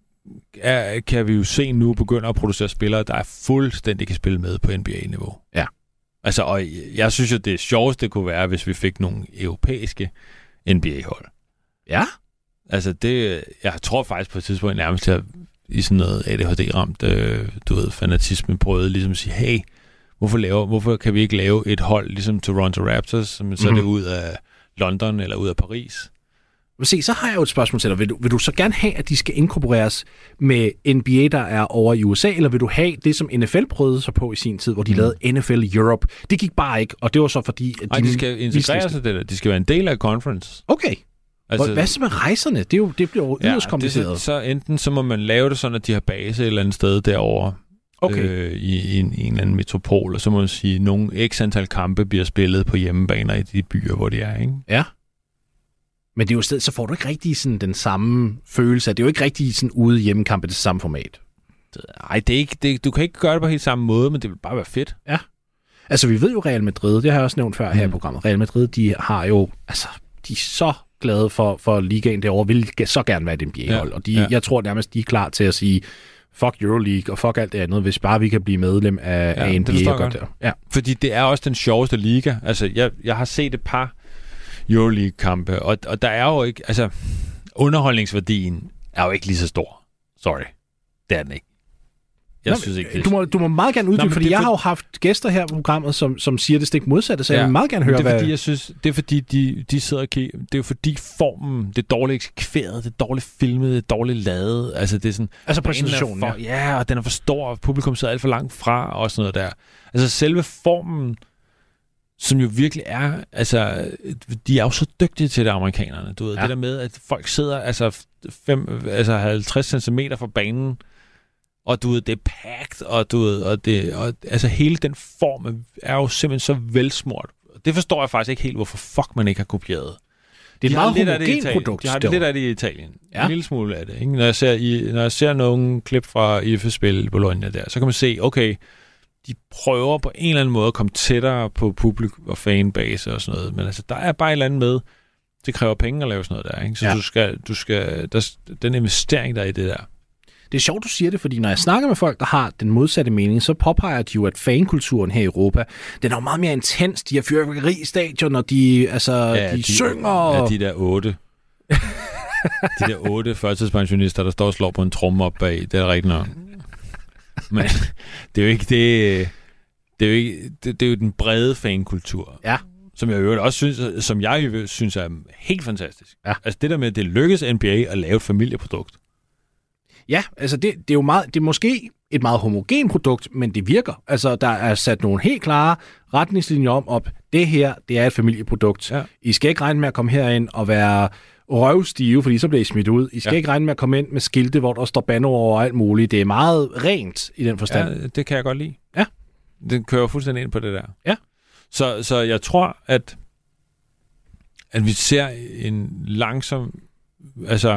er, kan vi jo se nu begynde at producere spillere, der er fuldstændig kan spille med på N B A-niveau. Ja. Altså, og jeg synes jo, det sjoveste det kunne være, hvis vi fik nogle europæiske N B A-hold. Ja. Altså, det... Jeg tror faktisk på et tidspunkt nærmest til at i sådan noget A D H D-ramt, øh, du ved, fanatisme, prøvede ligesom at sige, hey, hvorfor, laver, hvorfor kan vi ikke lave et hold ligesom Toronto Raptors, men så mm-hmm. er det ud af London eller ud af Paris? Se, så har jeg jo et spørgsmål til dig. Vil du, vil du så gerne have, at de skal inkorporeres med N B A, der er over i U S A, eller vil du have det, som N F L prøvede sig på i sin tid, hvor de mm. lavede N F L Europe? Det gik bare ikke, og det var så fordi... Nej, de, de skal integrere sig det der. De skal være en del af conference. Okay. Altså, hvad så med rejserne? Det, er jo, det bliver jo yderst ja, kompliceret. Så, så enten så må man lave det sådan, at de har base et eller andet sted derovre okay. øh, i, i, en, i en eller anden metropol, og så må man sige, at nogle x antal kampe bliver spillet på hjemmebaner i de byer, hvor de er, ikke? Ja. Men det er jo sted, så får du ikke rigtig sådan den samme følelse. Det er jo ikke rigtig sådan ude hjemmekampe det samme format. Nej, det er ikke, det, du kan ikke gøre det på helt samme måde, men det vil bare være fedt. Ja. Altså, vi ved jo Real Madrid, det har jeg også nævnt før mm. her i programmet. Real Madrid, de har jo, altså, de er så glade for, for ligaen derovre, vil så gerne være et N B A-hold. Ja, og de, ja. jeg tror nærmest, de er klar til at sige, fuck Euroleague og fuck alt det andet, hvis bare vi kan blive medlem af, ja, af N B A. Og godt der. Ja. Fordi det er også den sjoveste liga. Altså, jeg, jeg har set et par Euroleague-kampe, og, og der er jo ikke, altså, underholdningsværdien er jo ikke lige så stor. Sorry. Det er den ikke. Jeg Nå, synes ikke, det er... du, må, du må meget gerne uddybe, fordi jeg for... har jo haft gæster her på programmet, som, som siger det stik modsatte, så ja, jeg vil meget gerne høre, det er, hvad... Fordi, jeg synes, det er fordi, de, de sidder og kigger... Det er jo fordi formen, det er dårligt eksekveret, det er dårligt filmet, det er dårligt lavet. Altså, det er sådan... Altså præsentationen, for, ja. Ja, og den er for stor, og publikum sidder alt for langt fra, og sådan noget der. Altså, selve formen, som jo virkelig er... Altså, de er jo så dygtige til det, amerikanerne. Du ved, ja. Det der med, at folk sidder altså, fem, altså halvtreds centimeter fra banen, og du ved, det er packed, og du ved, og det, og, altså hele den form er jo simpelthen så velsmurt. Det forstår jeg faktisk ikke helt, hvorfor fuck man ikke har kopieret. Det er et meget homogen produkt. De har det lidt af det i Italien. Ja. En lille smule af det. Ikke? Når jeg ser, i, når jeg ser nogle klip fra I F S-spil i Bologna der, så kan man se, okay, de prøver på en eller anden måde at komme tættere på publikum og fanbase og sådan noget, men altså, der er bare et eller andet med, det kræver penge at lave sådan noget der, ikke? Så ja. du skal, du skal, der, den investering, der er i det der. Det er sjovt, du siger det, fordi når jeg snakker med folk, der har den modsatte mening, så påpeger de jo, at fankulturen her i Europa, den er jo meget mere intens. De har fyrværkeri i stadion, og de, altså, ja, de, de synger. Og... Ja, de der otte. de der otte førtidspensionister, der står og slår på en tromme op bag. Det er rigtigt nok. Men det er jo ikke det... Det er jo, ikke, det, det er jo den brede fankultur. Ja. Som jeg jo også synes, som jeg synes er helt fantastisk. Ja. Altså det der med, at det lykkes N B A at lave et familieprodukt. Ja, altså det, det er jo meget, det er måske et meget homogen produkt, men det virker. Altså, der er sat nogle helt klare retningslinjer om, op. Det her, det er et familieprodukt. Ja. I skal ikke regne med at komme herind og være røvstive, fordi så bliver I smidt ud. I skal ja. ikke regne med at komme ind med skilte, hvor der står bandeord og alt muligt. Det er meget rent i den forstand. Ja, det kan jeg godt lide. Ja. Den kører fuldstændig ind på det der. Ja. Så, så jeg tror, at, at vi ser en langsom... Altså...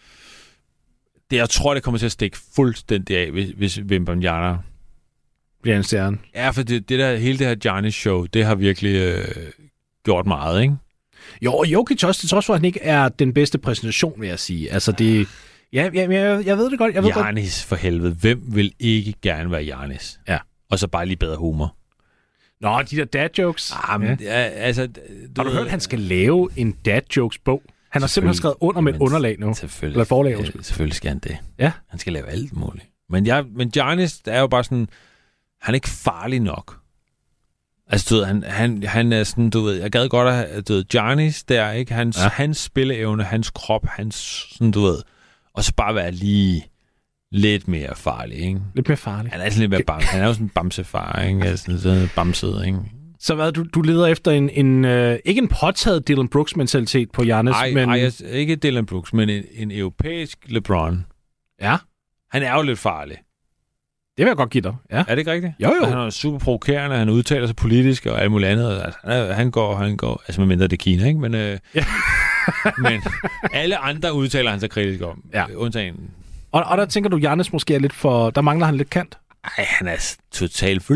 Det, jeg tror, det kommer til at stikke fuldstændig af, hvis, hvis Wembanyama bliver en stjerne. Ja, for det, det der, hele det her Giannis-show, det har virkelig øh, gjort meget, ikke? Jo, og Jokic også, til trods for, at han ikke er den bedste præsentation, vil jeg sige. Altså, det... Ja, ja jeg, jeg ved det godt. Jeg ved Giannis, godt. For helvede. Hvem vil ikke gerne være Giannis? Ja. Og så bare lige bedre humor. Nå, de der dad-jokes. Ah, men, ja. altså, du har du hørt, at han skal lave en dad-jokes-bog? Han har simpelthen skrevet under med et underlag nu. Selvfølgelig, eller forlag, ja, selvfølgelig skal han det. Ja. Han skal lave alt muligt. Men, jeg, men Giannis er jo bare sådan... Han er ikke farlig nok. Altså, du ved, han, han, han er sådan, du ved... Jeg gad godt at, du ved, Giannis der, ikke? Hans, ja. hans spilleevne, hans krop, hans, sådan, du ved... Og så bare være lige lidt mere farlig, ikke? Lidt mere farlig. Han er sådan lidt mere bamse. Han er jo sådan en bamsefar, ikke? Altså, sådan en bamset, ikke? Så hvad, du, du leder efter en, en øh, ikke en påtaget Dylan Brooks-mentalitet på Giannis, ej, men... Nej, ikke Dylan Brooks, men en, en europæisk LeBron. Ja. Han er jo lidt farlig. Det vil jeg godt give dig, ja. Er det ikke rigtigt? Jo, jo. Han er super provokerende, han udtaler sig politisk og alt muligt andet. Altså, han, han går, han går... Altså, medmindre det er Kina, ikke? Men, øh, ja. men alle andre udtaler han sig kritisk om. Ja. Undtagen. Og, og der tænker du, Giannis måske er lidt for... Der mangler han lidt kant. Ej, han er totalt...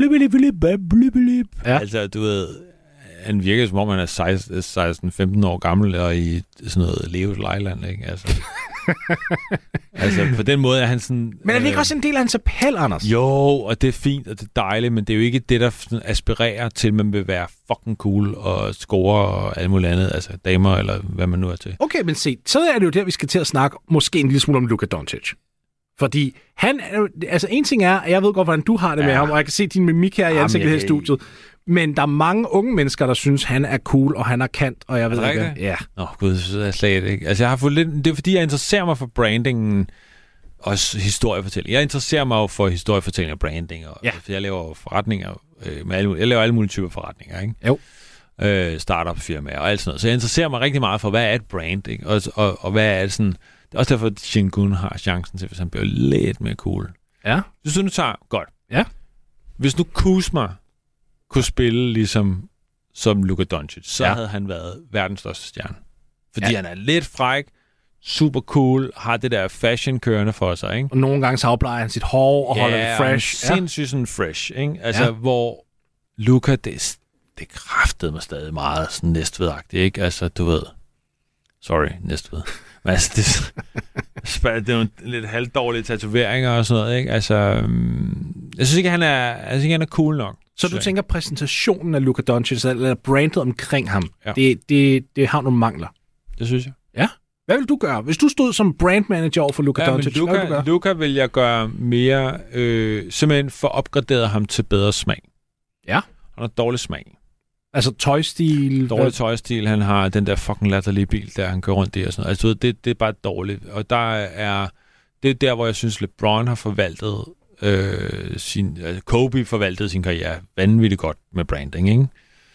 Ja. Altså, du ved... Han virker som om, han er seksten femten år gammel og i sådan noget Leos lejland, ikke? Altså... altså, på den måde er han sådan... Men er det ikke øh, også en del af hans appel, Anders? Jo, og det er fint, og det er dejligt, men det er jo ikke det, der sådan aspirerer til, at man vil være fucking cool og score og alt muligt andet, altså damer eller hvad man nu er til. Okay, men se, så er det jo der, vi skal til at snakke måske en lille smule om Luka Doncic. Fordi han er jo... Altså, en ting er, at jeg ved godt, hvordan du har det ja. med ham, og jeg kan se din mimik her i ansigtet her i studiet. Men der er mange unge mennesker, der synes, han er cool, og han er kant, og jeg ved ikke... Det? Ja. Nå, gud, så er jeg slet ikke. Altså, jeg har fået lidt... Det er fordi, jeg interesserer mig for brandingen og historiefortælling. Jeg interesserer mig jo for historiefortælling og branding, og, ja. for jeg laver forretninger øh, med alle, jeg laver alle mulige typer forretninger, ikke? Jo. Øh, startup-firmaer og alt sådan noget. Så jeg interesserer mig rigtig meget for, hvad er et brand, ikke? Og, og, og hvad er det sådan... Det er også derfor, at Sengun har chancen til, hvis han bliver lidt mere cool. Ja. Hvis du nu tager... Godt. Ja. Hvis nu Kuzma kunne spille ligesom som Luka Doncic, så ja. havde han været verdens største stjerne. Fordi ja. han er lidt fræk, super cool, har det der fashion kørende for sig, ikke? Og nogle gange så afplejer han sit hår og ja, holder det fresh. Ja, sindssygt sådan fresh, ikke? Altså, ja. hvor Luka, det, det kræftede mig stadig meget sådan næstvedagtigt, ikke? Altså, du ved... Sorry, næstved. Men altså, det, det er nogle lidt halvdårlige tatoveringer og sådan noget, ikke? Altså, jeg synes ikke, han er, jeg synes ikke, han er cool nok. Så du tænker, præsentationen af Luka Doncic, eller brandet omkring ham, ja. det, det, det har nogle mangler? Det synes jeg. Ja. Hvad vil du gøre? Hvis du stod som brandmanager over for Luka ja, Doncic, Luka, hvad vil du gøre? Luka vil jeg gøre mere, øh, simpelthen for opgraderet ham til bedre smag. Ja. Han har dårlig smag. Altså tøjstil? Dårlig tøjstil. Han har den der fucking latterlige bil, der han kører rundt i og sådan noget. Altså, det, det er bare dårligt. Og der er... Det er der, hvor jeg synes, LeBron har forvaltet øh, sin... Altså, Kobe forvaltede sin karriere vanvittigt godt med branding, ikke?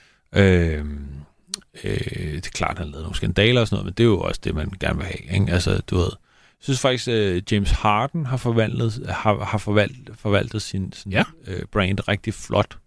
Øh, øh, det er klart, han lavede nogle skandaler og sådan noget, men det er jo også det, man gerne vil have, ikke? Altså, du ved... Jeg synes faktisk, øh, James Harden har forvaltet, har, har forvaltet, forvaltet sin, sin ja. øh, brand rigtig flot.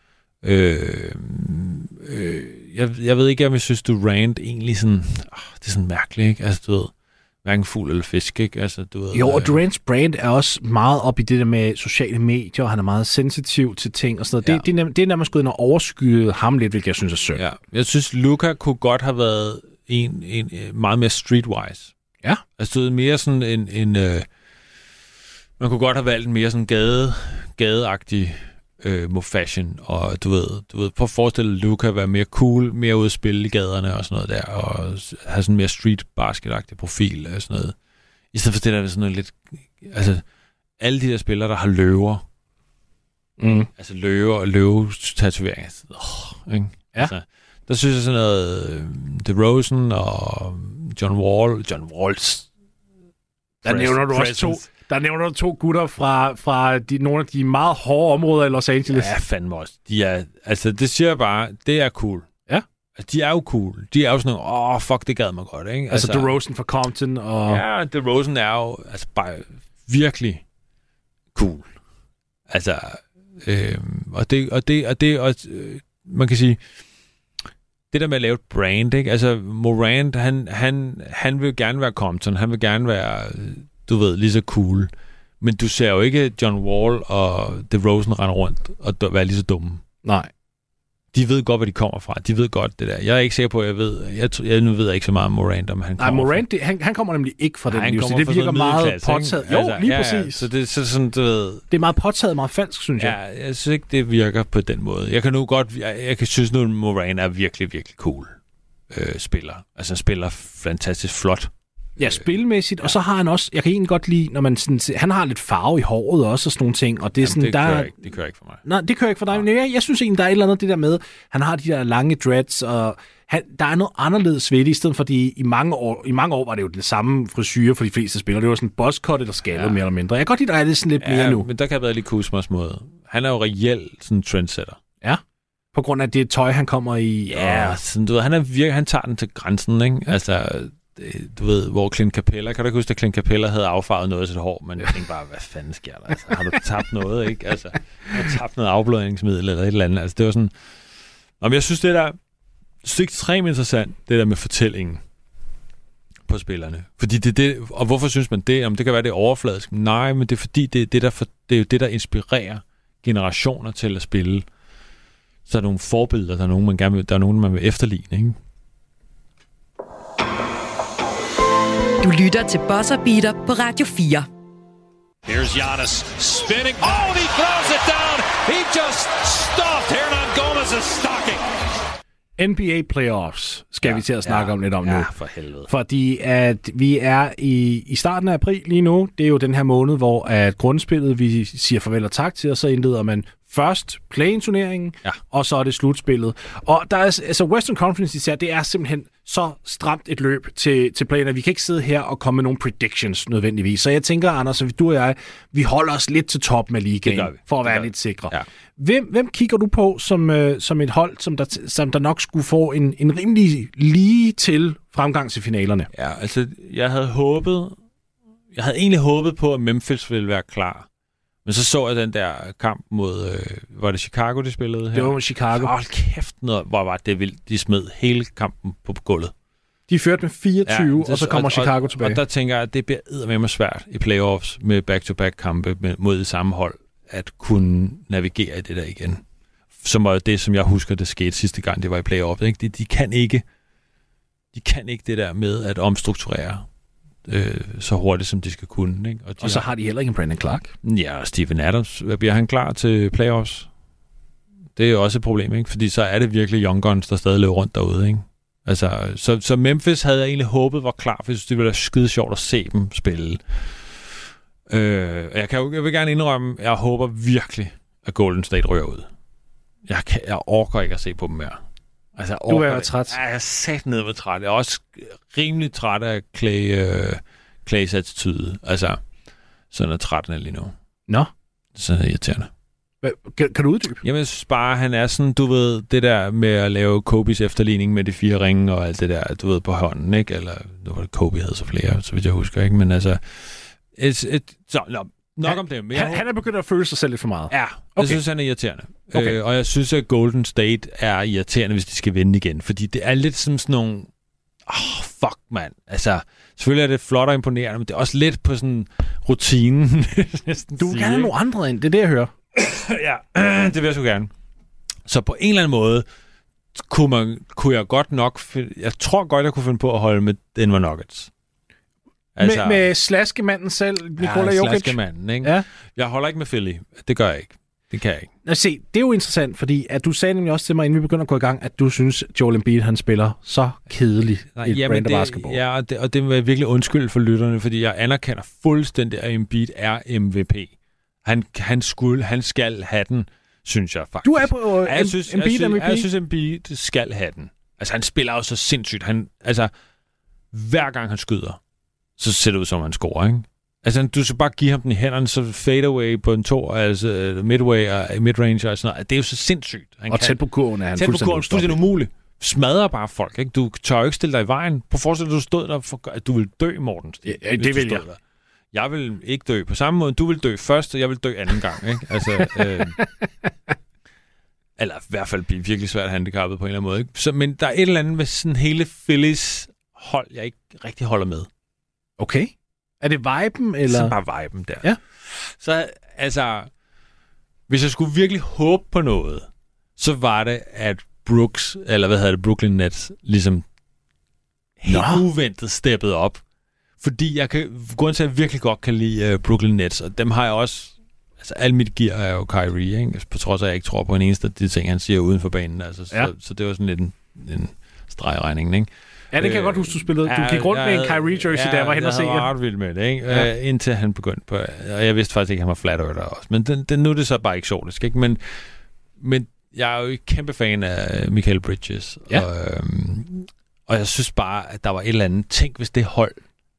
Øh, øh, jeg, jeg ved ikke, om jeg synes, du Rand egentlig sådan... Øh, det er sådan mærkeligt, ikke? Altså, du ved... Hverken fugl eller fisk, ikke? Altså, du ved... Jo, og Durants brand er også meget op i det der med sociale medier, og han er meget sensitiv til ting og sådan noget. Ja. Det, det, er, det er nærmest gået ind og overskyet ham lidt, hvilket jeg synes er synd. Ja. Jeg synes, Luka kunne godt have været en, en, en meget mere streetwise. Ja. Altså, det er mere sådan en... en øh, man kunne godt have valgt en mere sådan gade, gadeagtig øh, mod fashion, og du ved, du ved, prøv at forestille Luka være mere cool, mere ude at spille i gaderne og sådan noget der, og have sådan mere street basket-agtig profil og sådan noget. I stedet for det der sådan noget lidt, altså alle de der spillere, der har løver, mm. altså løver og løvetatoveringer, oh, ikke? Ja. Altså, der synes jeg sådan noget, øh, DeRozan og John Wall, John Walls. Der nævner du også to. Der nævner du to gutter fra, fra de, nogle af de meget hårde områder i Los Angeles. Ja, fandme også. De er, altså, det siger jeg bare, det er cool. Ja. Altså, de er jo cool. De er jo sådan nogle, åh, oh, fuck, det gad mig godt, ikke? Altså, altså DeRozan fra Compton og... Ja, DeRozan er jo altså, bare virkelig cool. Altså, øh, og det, og det, og det, og, øh, man kan sige, det der med at lave et brand, ikke? Altså, Morant, han, han, han vil gerne være Compton, han vil gerne være, du ved, lige så cool. Men du ser jo ikke John Wall og DeRozan rende rundt og være lige så dumme. Nej. De ved godt, hvor de kommer fra. De ved godt det der. Jeg er ikke sikker på, at jeg ved... Jeg, jeg nu ved jeg ikke så meget om Morant, om han Nej, kommer Morant, fra. Det, han, han kommer nemlig ikke fra den Nej, livsstil. Det virker meget påtaget. Jo, altså, lige ja, præcis. Ja, så det så sådan, du ved... Det er meget påtaget, meget falsk, synes jeg. Ja, jeg synes ikke, det virker på den måde. Jeg kan nu godt... Jeg, jeg kan synes nu, at Morant er virkelig, virkelig cool øh, spiller. Altså, han spiller fantastisk flot. Ja, spilmæssigt, ja. Og så har han også, jeg kan egentlig godt lide, når man sådan, han har lidt farve i håret også, og sådan nogle ting, og det er Jamen, sådan, det der... Kører ikke, det kører ikke for mig. Nej, det kører ikke for dig, ja. Men jeg, jeg synes egentlig, der er et eller andet det der med, han har de der lange dreads, og han, der er noget anderledes ved det, i stedet for, de, i mange år, i mange år var det jo den samme frisyre for de fleste spillere, det var sådan buzzcut eller skaldet ja. mere eller mindre. Jeg kan godt lide, der er det sådan lidt ja, mere nu. Men der kan jeg bedre lige Kuzmas måde. Han er jo reelt sådan en trendsetter. Ja. På grund af det tøj, han kommer i. Ja, og... sådan, du ved, han, er virke, han tager den til grænsen, ikke? Ja. Altså, du ved, hvor Clint Capella, kan du ikke huske, at Clint Capella havde affarvet noget af sit hår, men jeg tænkte bare, hvad fanden sker der? Altså, har du tabt noget, ikke? Altså, har du tabt noget afblødningsmiddel eller et eller andet? Altså, det var sådan... Nå, men jeg synes, det der er ekstremt interessant, det der med fortællingen på spillerne. Fordi det er det, og hvorfor synes man det? Om det kan være, det er overfladisk. Nej, men det er fordi, det er, det, der for, det er jo det, der inspirerer generationer til at spille. Så er der nogle forbilleder, der er nogen, man gerne vil, der er nogen, man vil efterligne, ikke? Du lytter til Buzzer Beater på Radio fire. Here's Giannis spinning. Oh, and he throws it down. He just stopped Hernangomez' stocking. N B A Playoffs skal ja, vi til at snakke ja, om lidt om ja, nu. for helvede. Fordi at vi er i, i starten af april lige nu. Det er jo den her måned, hvor at grundspillet, vi siger farvel og tak til, og så indleder man først play-in-turneringen, ja. og så er det slutspillet. Og der er, altså Western Conference især, det er simpelthen så stramt et løb til, til play-in, at vi kan ikke sidde her og komme med nogle predictions nødvendigvis. Så jeg tænker, Anders, at du og jeg, vi holder os lidt til toppen af ligaen, for at være lidt sikre. Ja. Hvem, hvem kigger du på som, øh, som et hold, som der, som der nok skulle få en, en rimelig lige til fremgang til finalerne? Ja, altså, jeg havde håbet, jeg havde egentlig håbet på, at Memphis ville være klar. Men så så jeg den der kamp mod, øh, var det Chicago, de spillede her? Det var Chicago. Hold kæft, noget, hvor var det vildt. De smed hele kampen på gulvet. De førte med fireogtyve, ja, det, og så kommer og, Chicago og, tilbage. Og der tænker jeg, at det bliver eddermame svært i playoffs med back-to-back-kampe med, mod det samme hold, at kunne navigere i det der igen. Som var det, som jeg husker, det skete sidste gang, det var i playoffs. Ikke? De, de, kan ikke, de kan ikke det der med at omstrukturere øh, så hurtigt, som de skal kunne. Ikke? Og, de og så har, har de heller ikke en Brandon Clark. Ja, Steven Adams, bliver han klar til playoffs? Det er jo også et problem, ikke? Fordi så er det virkelig young guns, der stadig løber rundt derude, ikke? Altså, så, så Memphis havde jeg egentlig håbet var klar, for jeg synes, det ville være skide sjovt at se dem spille. Øh, jeg, kan jo, jeg vil gerne indrømme, jeg håber virkelig, at Golden State rører ud. Jeg, kan, jeg orker ikke at se på dem mere. Altså, jeg du er træt. Ja, jeg er sat ned med træt. Jeg er også rimelig træt af Clay, øh, Clays attitude. Altså, sådan er træt lige nu. Nå. Så er det irriterende. Kan, kan du uddybe? Jamen, jeg synes bare, han er sådan, du ved, det der med at lave Kobes efterligning med de fire ringe og alt det der, du ved, på hånden, ikke? Eller, nu var det Kobe, havde så flere, så vidt jeg husker, ikke? Men altså, et, et, så, no, nok han, om det. Men han, han er begyndt at føle sig selv lidt for meget. Ja, okay. Jeg synes, han er irriterende. Okay. Øh, og jeg synes, at Golden State er irriterende, hvis de skal vinde igen. Fordi det er lidt som sådan nogle, åh, oh, fuck, mand. Altså, selvfølgelig er det flot og imponerende, men det er også lidt på sådan rutinen. Du vil gerne have nogle andre ind, det er det, jeg hører. Ja, det vil jeg så gerne. Så på en eller anden måde kunne, man, kunne jeg godt nok... Jeg tror godt, jeg kunne finde på at holde med Denver Nuggets. Altså, med, med slaskemanden selv, Nikola ja, Jokic? slaskemanden, ikke? Ja. Jeg holder ikke med Philly. Det gør jeg ikke. Det kan jeg ikke. Lad os se, det er jo interessant, fordi at du sagde nemlig også til mig, inden vi begynder at gå i gang, at du synes, Joel Embiid, han spiller så kedeligt i et brand af basketball. Ja, og det, og det må jeg virkelig undskylde for lytterne, fordi jeg anerkender fuldstændig, at Embiid er M V P. Han, han, skulle, han skal have den, synes jeg faktisk. Du er på uh, jeg synes, Embiid jeg synes, M V P? Jeg synes, Embiid skal have den. Altså, han spiller jo så sindssygt. Han, altså, hver gang han skyder, så ser det ud som, han scorer, ikke? Altså, du skal bare give ham den i hænderne, så fadeaway på en to, altså midway og midrange og sådan noget. Det er jo så sindssygt. Han og kan, tæt på kurven er han tæt på fuldstændig kurven, fuldstændig umuligt. Smadrer bare folk, ikke? Du tør jo ikke stille dig i vejen. På forestil dig, du stod der, for, at du vil dø, Morten. Ja, det vil jeg. Der. Jeg vil ikke dø på samme måde. Du vil dø først, og jeg vil dø anden gang, ikke? Altså, øh, eller i hvert fald blive virkelig svært handicappet på en eller anden måde, ikke? Så, men der er et eller andet med sådan hele Phillies hold, jeg ikke rigtig holder med. Okay. Er det viben, eller? Så bare viben der. Ja. Så altså, hvis jeg skulle virkelig håbe på noget, så var det, at Brooks, eller hvad hedder det, Brooklyn Nets, ligesom helt Nå. uventet steppet op. Fordi jeg kan, grunden til, at jeg virkelig godt kan lide uh, Brooklyn Nets, og dem har jeg også, altså alt mit gear er jo Kyrie, ikke? På trods af, at jeg ikke tror på en eneste af de ting, han siger uden for banen. Altså, ja. så, så det var sådan lidt en, en stregregning, ikke? Ja, det kan jeg øh, godt huske, du spillede. Du gik rundt ja, med en Kyrie-jersey, ja, der var hen og se. Jeg var ret vild med det, ikke? Ja. Uh, indtil han begyndte på... Og jeg vidste faktisk ikke, at han var flat earther også. Men den, den, nu er det så bare eksotisk, ikke? Men, men jeg er jo ikke kæmpe fan af Mikal Bridges. Ja. Og, øhm, og jeg synes bare, at der var et eller andet... Tænk, hvis det hold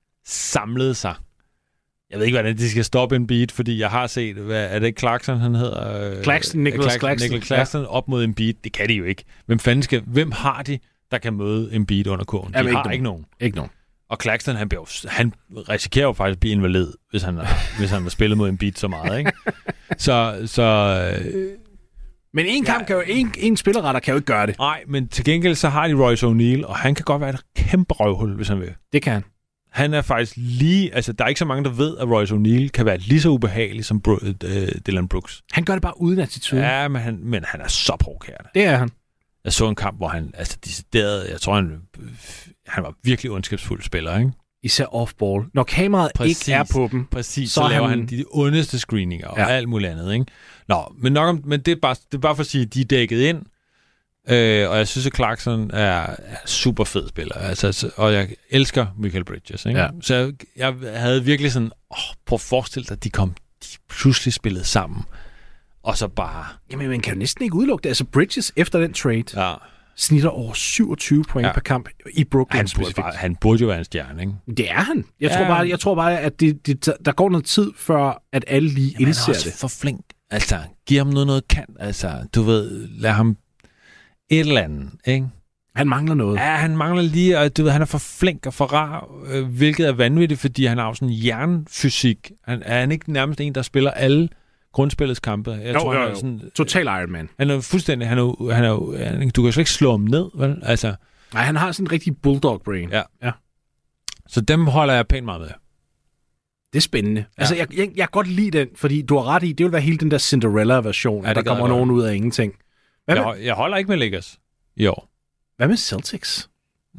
samlede sig. Jeg ved ikke, hvordan de skal stoppe en beat, fordi jeg har set... Hvad, er det ikke Clarkson, han hedder? Claxton, Nicholas Claxton. Nicholas Claxton ja. Op mod en beat. Det kan de jo ikke. Hvem fanden skal... Hvem har de... der kan møde en beat under kurven. De Jamen, har ikke nogen. Ikke nogen. Og Claxton, han, bliver, han risikerer jo faktisk at blive invalid, hvis han, hvis han har spillet mod en beat så meget, ikke? Så... så øh, men en kamp ja, kan jo... En, en spillerretter kan jo ikke gøre det. Nej, men til gengæld så har de Royce O'Neal, og han kan godt være et kæmpe røvhul, hvis han vil. Det kan han. Han er faktisk lige... Altså, der er ikke så mange, der ved, at Royce O'Neal kan være lige så ubehagelig som Bro, øh, Dylan Brooks. Han gør det bare uden attitude. Ja, men han, men han er så provokerende. Det er han. Jeg så en kamp, hvor han altså decideret, jeg tror, han, han var virkelig ondskabsfuld spiller, ikke? Især off-ball. Når kameraet præcis, ikke er på dem, præcis, så, så laver han, han de ondeste screeninger og ja. alt muligt andet, ikke? Nå, men, nok om, men det, er bare, det er bare for at sige, at de er dækket ind, øh, og jeg synes, at Clarkson er, er super fed spiller, altså, og jeg elsker Mikal Bridges, ikke? Ja. Så jeg, jeg havde virkelig sådan, åh, prøv at forestille dig, at de kom, de pludselig spillede sammen. Og så bare... Jamen, man kan jo næsten ikke udelukke det. Altså, Bridges efter den trade ja. snitter over syvogtyve point ja. per kamp i Brooklyn han burde, bare, han burde jo være en stjerne, ikke? Det er han. Jeg, ja. tror, bare, jeg tror bare, at det, det, der går noget tid, før at alle lige Jamen, indser det. Han er også for flink. Altså, giv ham noget, noget kant. Altså, du ved, lad ham et eller andet, ikke? Han mangler noget. Ja, han mangler lige, og du ved, han er for flink og for rar, øh, hvilket er vanvittigt, fordi han har jo sådan en jernfysik. Han er han ikke nærmest en, der spiller alle grundspillets kampe. Jeg jo, tror, jo, han jo. er sådan, Total Iron Man. Han er fuldstændig, han er, han er, han, du kan jo slet ikke slå ham ned, vel? Altså, nej, han har sådan en rigtig bulldog brain. Ja. ja. Så dem holder jeg pænt meget med. Det er spændende. Ja. Altså, jeg, jeg, jeg kan godt lide den, fordi du har ret i, det vil være hele den der Cinderella-version, ja, der kommer nogen ud af ingenting. Hvad jeg, med? jeg holder ikke med Lakers i år. Hvad med Celtics?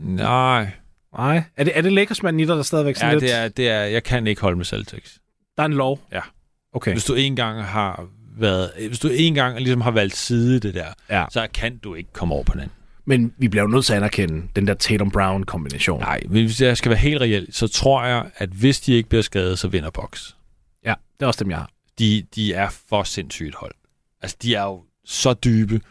Nej. Nej. Er det, er det Lakers, man nitter, der stadigvæk sådan ja, lidt? det er, det er, jeg kan ikke holde med Celtics. Der er en lov? Ja. Okay. Hvis du en gang har været, hvis du en gang ligesom har valgt side det der, ja. så kan du ikke komme over på den. Men vi bliver jo nødt til at anerkende den der Tatum-Brown-kombination. Nej, hvis jeg skal være helt reelt, så tror jeg, at hvis de ikke bliver skadet, så vinder Bucks. Ja, det er også dem, jeg har. De, de er for sindssygt hold. Altså, de er jo så dybe.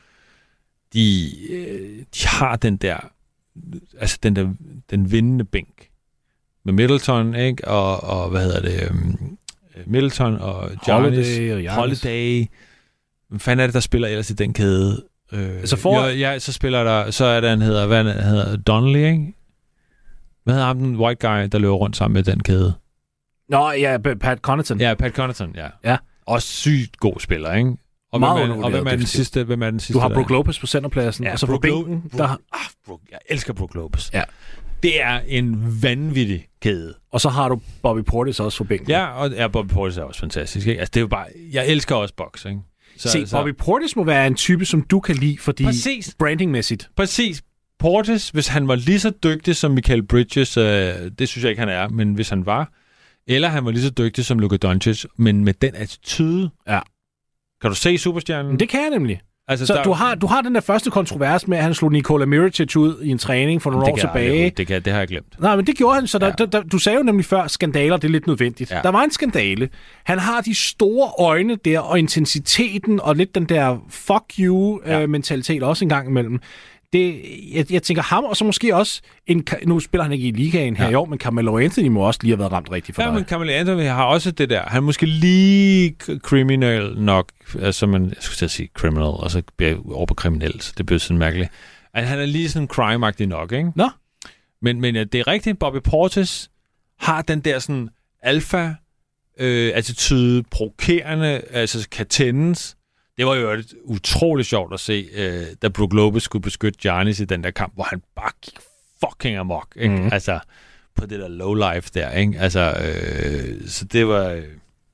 De, de har den der, altså den der, den vindende bænk med Middleton, ikke? Og, og hvad hedder det? Um, Middleton og Giannis, Holiday, og Holiday. Hvad fanden er det, der spiller ellers i den kæde? Øh, så, for... ja, ja, så spiller der, så er der en hedder, hvad han hedder, Donnelly, ikke? Hvad hedder ham, den white guy, der løber rundt sammen med den kæde? Nå, ja, Pat Connaughton. Ja, Pat Connaughton, ja. Ja. Også sygt god spiller, ikke? Og meget hvem er, og hvem er den sidste? Hvem er den sidste? Du har Brook Lopez på centerpladsen, ja, og så på bænken. Brook, der... ah, Brook, jeg elsker Brook Lopez. Ja. Det er en vanvittig kæde. Og så har du Bobby Portis også på bænken. Ja, og ja, Bobby Portis er også fantastisk, ikke? Altså, det er jo bare... Jeg elsker også boks, ikke? Så, Se, så... Bobby Portis må være en type, som du kan lide, fordi præcis. brandingmæssigt. Præcis. Portis, hvis han var lige så dygtig som Mikal Bridges, øh, det synes jeg ikke, han er, men hvis han var, eller han var lige så dygtig som Luka Doncic, men med den attitude, ja. Kan du se Superstjernen? Det kan jeg nemlig. Altså, så der... du, har, du har den der første kontrovers med, at han slog Nikola Mirotic ud i en træning for nogle år tilbage. Jeg, det, kan, det har jeg glemt. Nej, men det gjorde han. Så der, ja. der, der, du sagde jo nemlig før, skandaler, det er lidt nødvendigt. Ja. Der var en skandale. Han har de store øjne der, og intensiteten, og lidt den der fuck you-mentalitet ja. også en gang imellem. det, jeg, jeg tænker ham, og så måske også, en, nu spiller han ikke i ligaen her ja. i år, men Carmelo Anthony må også lige have været ramt rigtigt for ja, dig. Ja, men Carmelo Anthony har også det der. Han er måske lige criminal nok, altså man, jeg skulle sige criminal, og så bliver jeg over på kriminel, så det bliver sådan mærkeligt. Altså, han er lige sådan crime-agtig nok, ikke? Nå. Men, men ja, det er rigtigt, Bobby Portis har den der sådan alfa øh, attitude, provokerende, altså kan tændes. Det var jo et utroligt sjovt at se, øh, da Brook Lopez skulle beskytte Giannis i den der kamp, hvor han bare gik fucking amok, ikke? Mm. Altså, på det der low life der, ikke? Altså, øh, så det var... Øh,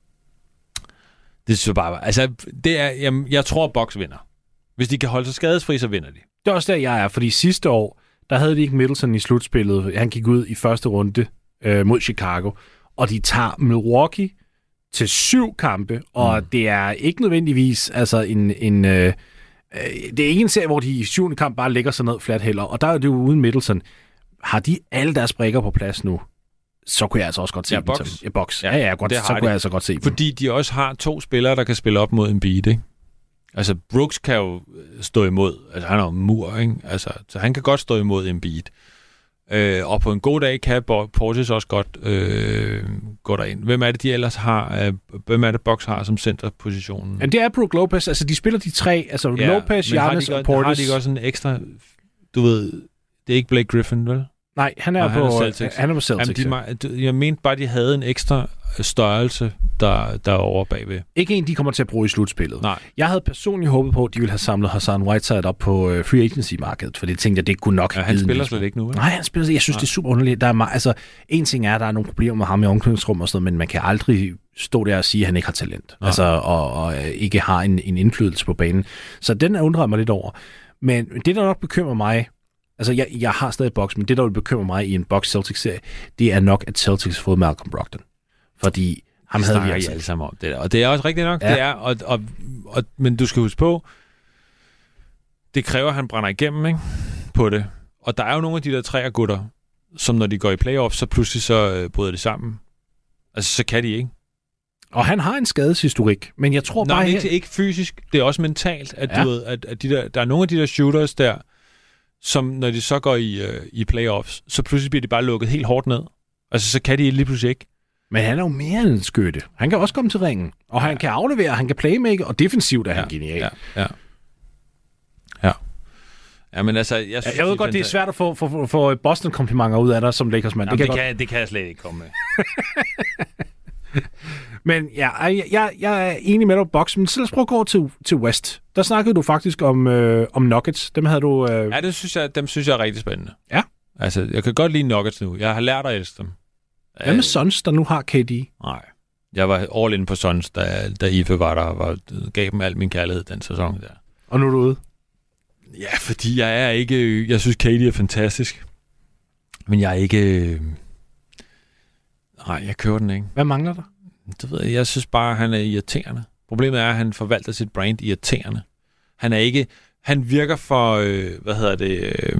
det synes jeg bare var... Altså, det er... Jamen, jeg tror, Bucks vinder. Hvis de kan holde sig skadesfri, så vinder de. Det er også der, jeg er, fordi sidste år, der havde de ikke Middleton i slutspillet. Han gik ud i første runde øh, mod Chicago, og de tager Milwaukee til syv kampe, og mm. det er ikke nødvendigvis altså en... en øh, det er ikke en serie, hvor de i syvende kamp bare lægger sig ned flat heller, og der er det jo uden Middleton. Har de alle deres brikker på plads nu, så kunne jeg altså også godt se ja, dem. Box. Ja, box. Ja, ja, godt, så kunne de. jeg altså godt se dem. Fordi de også har to spillere, der kan spille op mod Embiid, ikke? Altså, Brooks kan jo stå imod. Altså, han er jo en mur, ikke? Altså, så han kan godt stå imod Embiid. Øh, og på en god dag kan Portis også godt øh, gå derind. Hvem er det, de ellers har? Øh, hvem er det, Bucks har som centerpositionen? Men det er Brook Lopez. Altså, de spiller de tre. Altså, ja, Lopez, Giannis og Portis. Har de ikke også en ekstra... Du ved, det er ikke Blake Griffin, vel? Nej, han er, Nej, på, han er Celtics. Han er på Celtics. Jamen, de, jeg mente bare, de havde en ekstra størrelse, der, der er over bagved. Ikke en, de kommer til at bruge i slutspillet. Nej. Jeg havde personligt håbet på, at de ville have samlet Hassan Whiteside op på uh, free agency-markedet, for det tænkte jeg, det kunne nok... Ja, han spiller slet ikke nu, vel? Nej, han spiller Jeg synes, Nej. det er super underligt. Der er meget, altså, en ting er, at der er nogle problemer med ham i omklædningsrum og sådan noget, men man kan aldrig stå der og sige, at han ikke har talent. Nej. Altså, og, og ikke har en, en indflydelse på banen. Så den undrer mig lidt over. Men det, der nok bekymrer mig... Altså, jeg, jeg har stadig Bucks, men det, der vil bekymre mig i en Bucks-Celtics-serie, det er nok, at Celtics har fået Malcolm Brogdon. Fordi ham det havde vi altså alle sammen om det der. Og det er også rigtigt nok, ja. det er. Og, og, og, men du skal huske på, det kræver, at han brænder igennem, ikke? På det. Og der er jo nogle af de der tre gutter, som når de går i playoff, så pludselig så øh, bryder de sammen. Altså, så kan de ikke. Og han har en skadeshistorik, men jeg tror Nå, bare... Nej, ikke, ikke fysisk. Det er også mentalt, at, ja. du ved, at, at de der, der er nogle af de der shooters der, som når de så går i, øh, i playoffs, så pludselig bliver de bare lukket helt hårdt ned. Altså, så kan de lige pludselig ikke. Men han er jo mere end en skytte. Han kan også komme til ringen, og han kan aflevere, han kan playmake, og defensivt er ja. han genial. Ja, ja. Ja. Ja, men altså... Jeg, synes, ja, jeg ved godt, det er svært at få, få, få Boston-komplimenter ud af dig som Lakers-mand. Jamen, det, kan det, kan, godt... det kan jeg slet ikke komme med. Men ja, jeg, jeg, jeg er enig med dig, Bucks, men så lad os prøve at gå til, til West. Der snakkede du faktisk om, øh, om Nuggets. Dem havde du... Øh... Ja, det synes jeg, dem synes jeg er rigtig spændende. Ja. Altså, jeg kan godt lide Nuggets nu. Jeg har lært at elske dem. Hvad med Suns, der nu har K D? Nej. Jeg var all in på Suns, da, da Ife var der og gav dem al min kærlighed den sæson der. Og nu er du ude? Ja, fordi jeg er ikke... Jeg synes, K D er fantastisk. Men jeg er ikke... Nej, jeg kører den ikke. Hvad mangler der? Det ved jeg. Jeg synes bare, han er irriterende. Problemet er, at han forvalter sit brand irriterende. Han er ikke... Han virker for... Øh, hvad hedder det... Øh,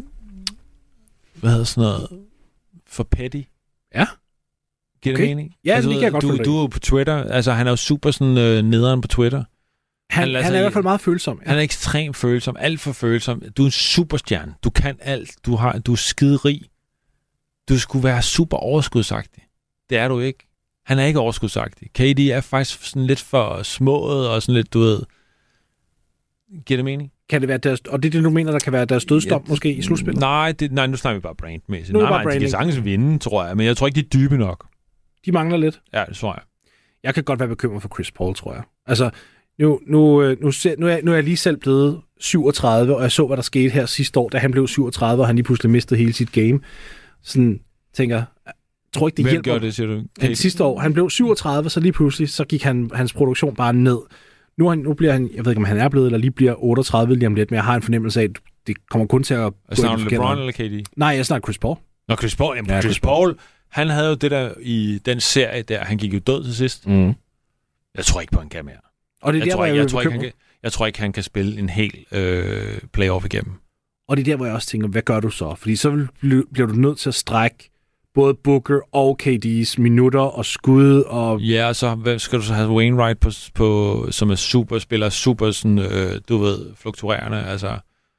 hvad hedder sådan noget? For petty. Ja. Giver okay. det mening? Ja, altså, det kan jeg godt du, du er jo på Twitter. Altså, han er jo super sådan øh, nederen på Twitter. Han, han, han er i hvert fald meget følsom. Ja. Han er ekstremt følsom. Alt for følsom. Du er en superstjerne. Du kan alt. Du, har, du er skiderig. Du skulle være super overskudsagtig. Det er du ikke. Han er ikke overskudsagtig. K D er faktisk sådan lidt for smået og sådan lidt, du ved... Giver det mening? Kan det være deres, og det er det, du mener, der kan være deres dødsdom ja, måske i slutspillet? Nej, det, nej, nu snakker vi bare brandmæssigt. Nu er nej, bare nej, de kan sagtens vinde, tror jeg, men jeg tror ikke, de er dybe nok. De mangler lidt? Ja, det tror jeg. Jeg kan godt være bekymret for Chris Paul, tror jeg. Altså, nu, nu, nu, nu, er, nu er jeg lige selv blevet syvogtredive, og jeg så, hvad der skete her sidste år, da han blev syvogtredive, og han lige pludselig mistede hele sit game. Sådan, tænker tror ikke, det Hvem hjælper. gjorde det, siger du? Han, sidste år, han blev syvogtredive, så lige pludselig, så gik han, hans produktion bare ned. Nu, han, nu bliver han, jeg ved ikke, om han er blevet, eller lige bliver otteogtredive lige om lidt, men jeg har en fornemmelse af, at det kommer kun til at... Og snakker du LeBron eller K D? Nej, jeg snakker Chris Paul. Nå, Chris Paul. Jamen, ja, Chris, Chris Paul, Paul, han havde jo det der i den serie der, han gik jo død til sidst. Mm. Jeg tror ikke på, han kan mere. Og det er jeg, der, tror, hvor jeg, jeg, jeg, tror ikke, han kan, jeg tror ikke, han kan spille en hel øh, playoff igennem. Og det er der, hvor jeg også tænker, hvad gør du så? Fordi så bliver du nødt til at strække både Booker og K D's minutter og skud og... Ja, og så hvem skal du så have Wainwright på, på som er superspiller, super sådan, øh, du ved, fluktuerende, altså...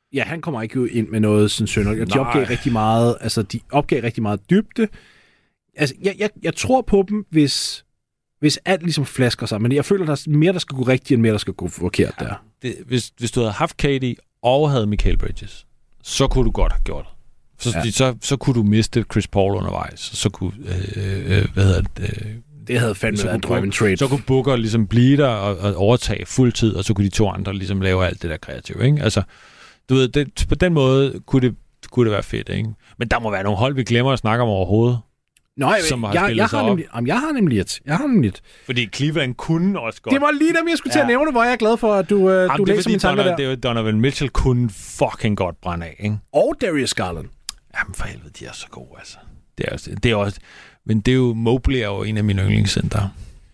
Ja, han kommer ikke ind med noget sådan sønder. De opgav rigtig meget, altså de opgav rigtig meget dybde. Altså, jeg, jeg, jeg tror på dem, hvis, hvis alt ligesom flasker sig, men jeg føler, der er mere, der skal gå rigtigt, end mere, der skal gå forkert ja, der. Det, hvis, hvis du havde haft Katie og havde Michael Bridges, så kunne du godt have gjort det. Så, ja. så, så kunne du miste Chris Paul undervejs, så kunne, øh, øh, hvad hedder det... Øh, det havde fandme været en drøm trade. Så kunne Booker ligesom blive der og, og overtage fuldtid, og så kunne de to andre ligesom lave alt det der kreative, ikke? Altså, du ved, det, på den måde kunne det, kunne det være fedt, ikke? Men der må være nogle hold, vi glemmer at snakke om overhovedet. Nå, jeg, som har jeg, jeg, har nemlig, jamen, jeg har nemlig et. Jeg har nemlig et. Fordi Cleveland kunne også godt. Det var lige dem, jeg skulle til ja. at nævne, hvor jeg er glad for, at du, jamen, du læser mine tanker der. Det er jo Donovan Mitchell kunne fucking godt brænde af, ikke? Og Darius Garland. Jamen for helvede, de er så gode, altså. Det er, også, det er også... Men det er jo... Mobley er jo en af mine yndlingscenter.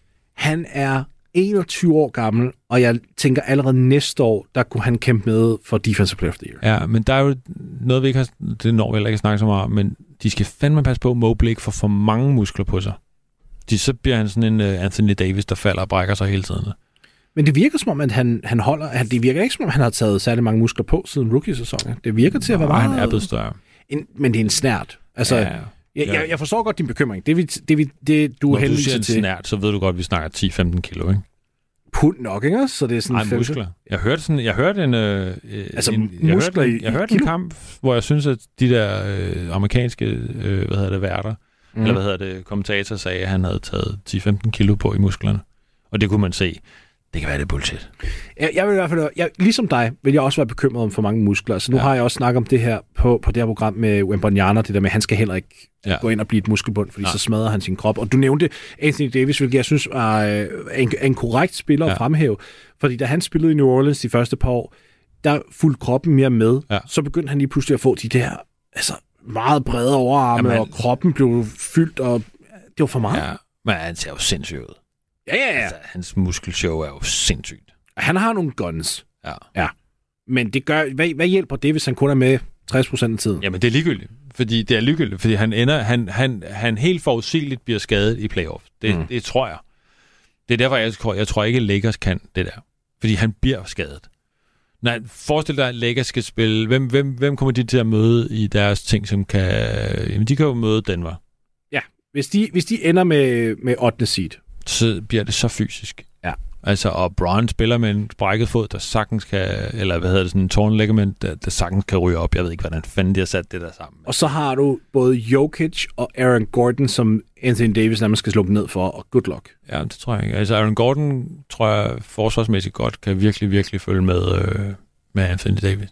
Han er enogtyve år gammel, og jeg tænker allerede næste år, der kunne han kæmpe med for Defensive Player of the Year. Ja, men der er jo noget, vi ikke har... Det når vi heller ikke snakke så meget, men de skal fandme passe på, at Mobley ikke får for mange muskler på sig. De, så bliver han sådan en uh, Anthony Davis, der falder og brækker sig hele tiden. Men det virker som om, at han, han holder... Han, det virker ikke som om, han har taget særlig mange muskler på siden rookie-sæsonen. Det virker til at være meget... han er blevet større. En, men det er en snært. Altså, ja, ja. Jeg, jeg, jeg forstår godt din bekymring. Det, det, det, det du henviser til... Når du siger en snært, så ved du godt, at vi snakker ti til femten kilo, ikke? Pund nok, ikke? Så det er sådan... Nej, muskler. Jeg hørte sådan... Jeg hørte en... Øh, altså, en, jeg muskler hørte, i Jeg hørte en kamp, hvor jeg synes, at de der øh, amerikanske, øh, hvad hedder det, værter, mm. eller hvad hedder det, kommentatorer sagde, at han havde taget ti til femten kilo på i musklerne. Og det kunne man se. Det kan være, det er bullshit. Jeg, jeg vil i hvert fald... Jeg, ligesom dig vil jeg også være bekymret om for mange muskler. Så nu ja. har jeg også snakket om det her på, på det her program med Wembanyama, det der med, at han skal heller ikke ja. gå ind og blive et muskelbund, fordi ja. så smadrer han sin krop. Og du nævnte Anthony Davis, hvilket jeg synes er en, en korrekt spiller ja. at fremhæve. Fordi da han spillede i New Orleans de første par år, der fulgte kroppen mere med. Ja. Så begyndte han lige pludselig at få de der altså, meget brede overarme, Jamen, og kroppen blev fyldt, og det var for meget. Ja, men han ser jo sindssygt ud. Ja, ja, ja. Altså, hans muskelshow er jo sindssygt. Han har nogle guns. Ja. Ja. Men det gør, hvad, hvad hjælper det, hvis han kun er med tres procent af tiden? Jamen, det er ligegyldigt. Fordi det er ligegyldigt, fordi han ender, han, han, han helt forudsigeligt bliver skadet i playoff. Det, mm. det tror jeg. Det er derfor, jeg tror, jeg tror ikke, at Lakers kan det der. Fordi han bliver skadet. Nej, forestil dig, at Lakers skal spille. Hvem, hvem, hvem kommer de til at møde i deres ting, som kan... Jamen, de kan jo møde Denver. Ja, hvis de, hvis de ender med, med ottende seed, så bliver det så fysisk. Ja. Altså, og Brown spiller med en brækket fod, der sagtens kan, eller hvad hedder det, sådan en torn ligament, der, der sagtens kan ryge op. Jeg ved ikke, hvordan fanden de har sat det der sammen. Og så har du både Jokic og Aaron Gordon, som Anthony Davis nærmest skal slukke ned for, og good luck. Ja, det tror jeg ikke. Altså, Aaron Gordon, tror jeg, forsvarsmæssigt godt kan virkelig, virkelig følge med, øh, med Anthony Davis.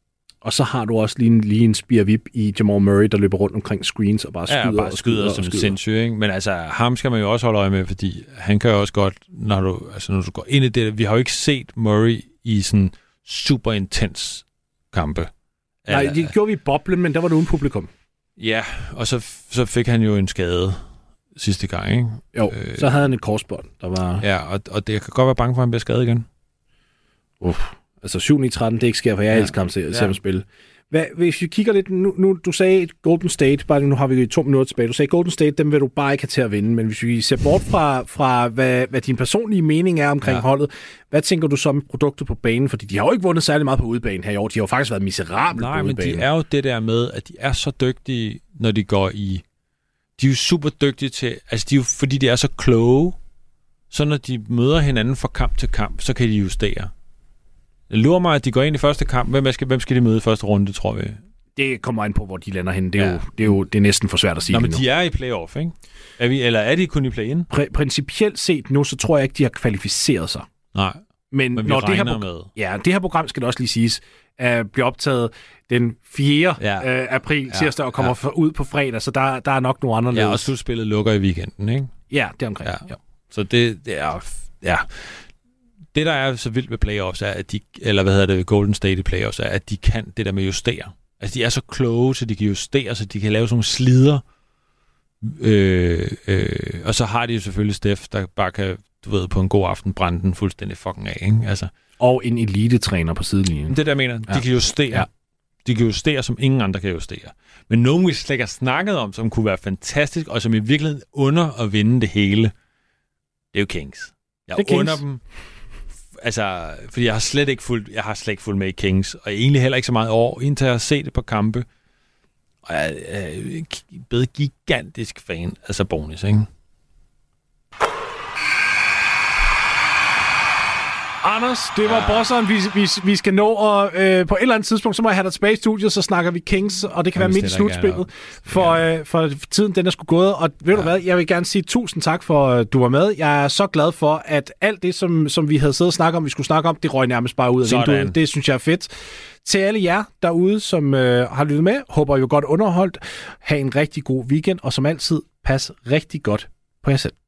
Og så har du også lige en, lige en spir-vip i Jamal Murray, der løber rundt omkring screens og bare skyder, ja, bare og skyder, skyder som og skyder. sindssygt, ikke? Men altså, ham skal man jo også holde øje med, fordi han kan jo også godt, når du, altså, når du går ind i det, vi har jo ikke set Murray i sådan super intens kampe. Nej, eller, det gjorde vi i boblen, men der var det uden publikum. Ja, og så, så fik han jo en skade sidste gang, ikke? Jo, øh, så havde han et korsbånd, der var... Ja, og, og det kan godt være bange for, at han bliver skadet igen. Uff, altså syv ni tretten, det ikke sker, for jeg ja. elsker ham til at spille. Hvad, hvis vi kigger lidt, nu, nu du sagde Golden State, bare nu har vi to minutter tilbage, du sagde Golden State, dem vil du bare ikke have til at vinde, men hvis vi ser bort fra, fra hvad, hvad din personlige mening er omkring ja. holdet, hvad tænker du så med produktet på banen? Fordi de har jo ikke vundet særlig meget på udebane her i år, de har jo faktisk været miserable Nej, på udebane. Nej, men de er jo det der med, at de er så dygtige, når de går i... De er jo super dygtige til... Altså, de er jo, fordi de er så kloge, så når de møder hinanden fra kamp til kamp, så kan de justere. Det lurer mig, at de går ind i første kamp. Hvem skal, hvem skal de møde i første runde, tror vi? Det kommer an på, hvor de lander hen. Det er, ja. jo, det er jo det er næsten for svært at sige. Nå, men de er i playoff, ikke? Er vi, eller er de kun i play-in? Pr- principielt set nu, så tror jeg ikke, de har kvalificeret sig. Nej, men, men vi når regner det her med. Ja, det her program skal det også lige siges, uh, bliver optaget den fjerde Ja. Uh, april, ja. tirsdag, og kommer ja. ud på fredag, så der, der er nok nogle andre. Ja, og slutspillet lukker i weekenden, ikke? Ja, det er omkring. Ja. Ja. Så det, det er... Ja... Det, der er så vildt ved playoffs, er, at de, eller hvad hedder det, Golden State i playoffs, er, at de kan det der med justere. Altså, de er så kloge, så de kan justere, så de kan lave sådan nogle slider. Øh, øh, og så har de jo selvfølgelig Steph, der bare kan, du ved, på en god aften brænde den fuldstændig fucking af, ikke? Altså, og en elite-træner på sidelinjen. Det der mener, ja. de kan justere. Ja. De kan justere, som ingen andre kan justere. Men nogen, vi slet ikke har snakket om, som kunne være fantastisk, og som i virkeligheden under at vinde det hele, det er jo Kings. Jeg det er under Kings. dem... altså, fordi jeg har slet ikke fulgt, jeg har slet ikke fulgt med i Kings, og egentlig heller ikke så meget år, indtil jeg har set det på kampe. Og jeg er blevet gigantisk fan af Sabonis, ikke? Anders, det var ja. bosseren, vi, vi, vi skal nå, og øh, på et eller andet tidspunkt, så må jeg have dig tilbage i studiet, så snakker vi Kings, og det kan Jamen, være midt i slutspillet, for, øh, for tiden den er sgu gået, og ved ja. du hvad, jeg vil gerne sige tusind tak for, at du var med. Jeg er så glad for, at alt det, som, som vi havde siddet og snakket om, vi skulle snakke om, det røg nærmest bare ud af Sådan. vinduet. Det synes jeg er fedt. Til alle jer derude, som øh, har lyttet med, håber jo godt underholdt. Ha' en rigtig god weekend, og som altid, pas rigtig godt på jer selv.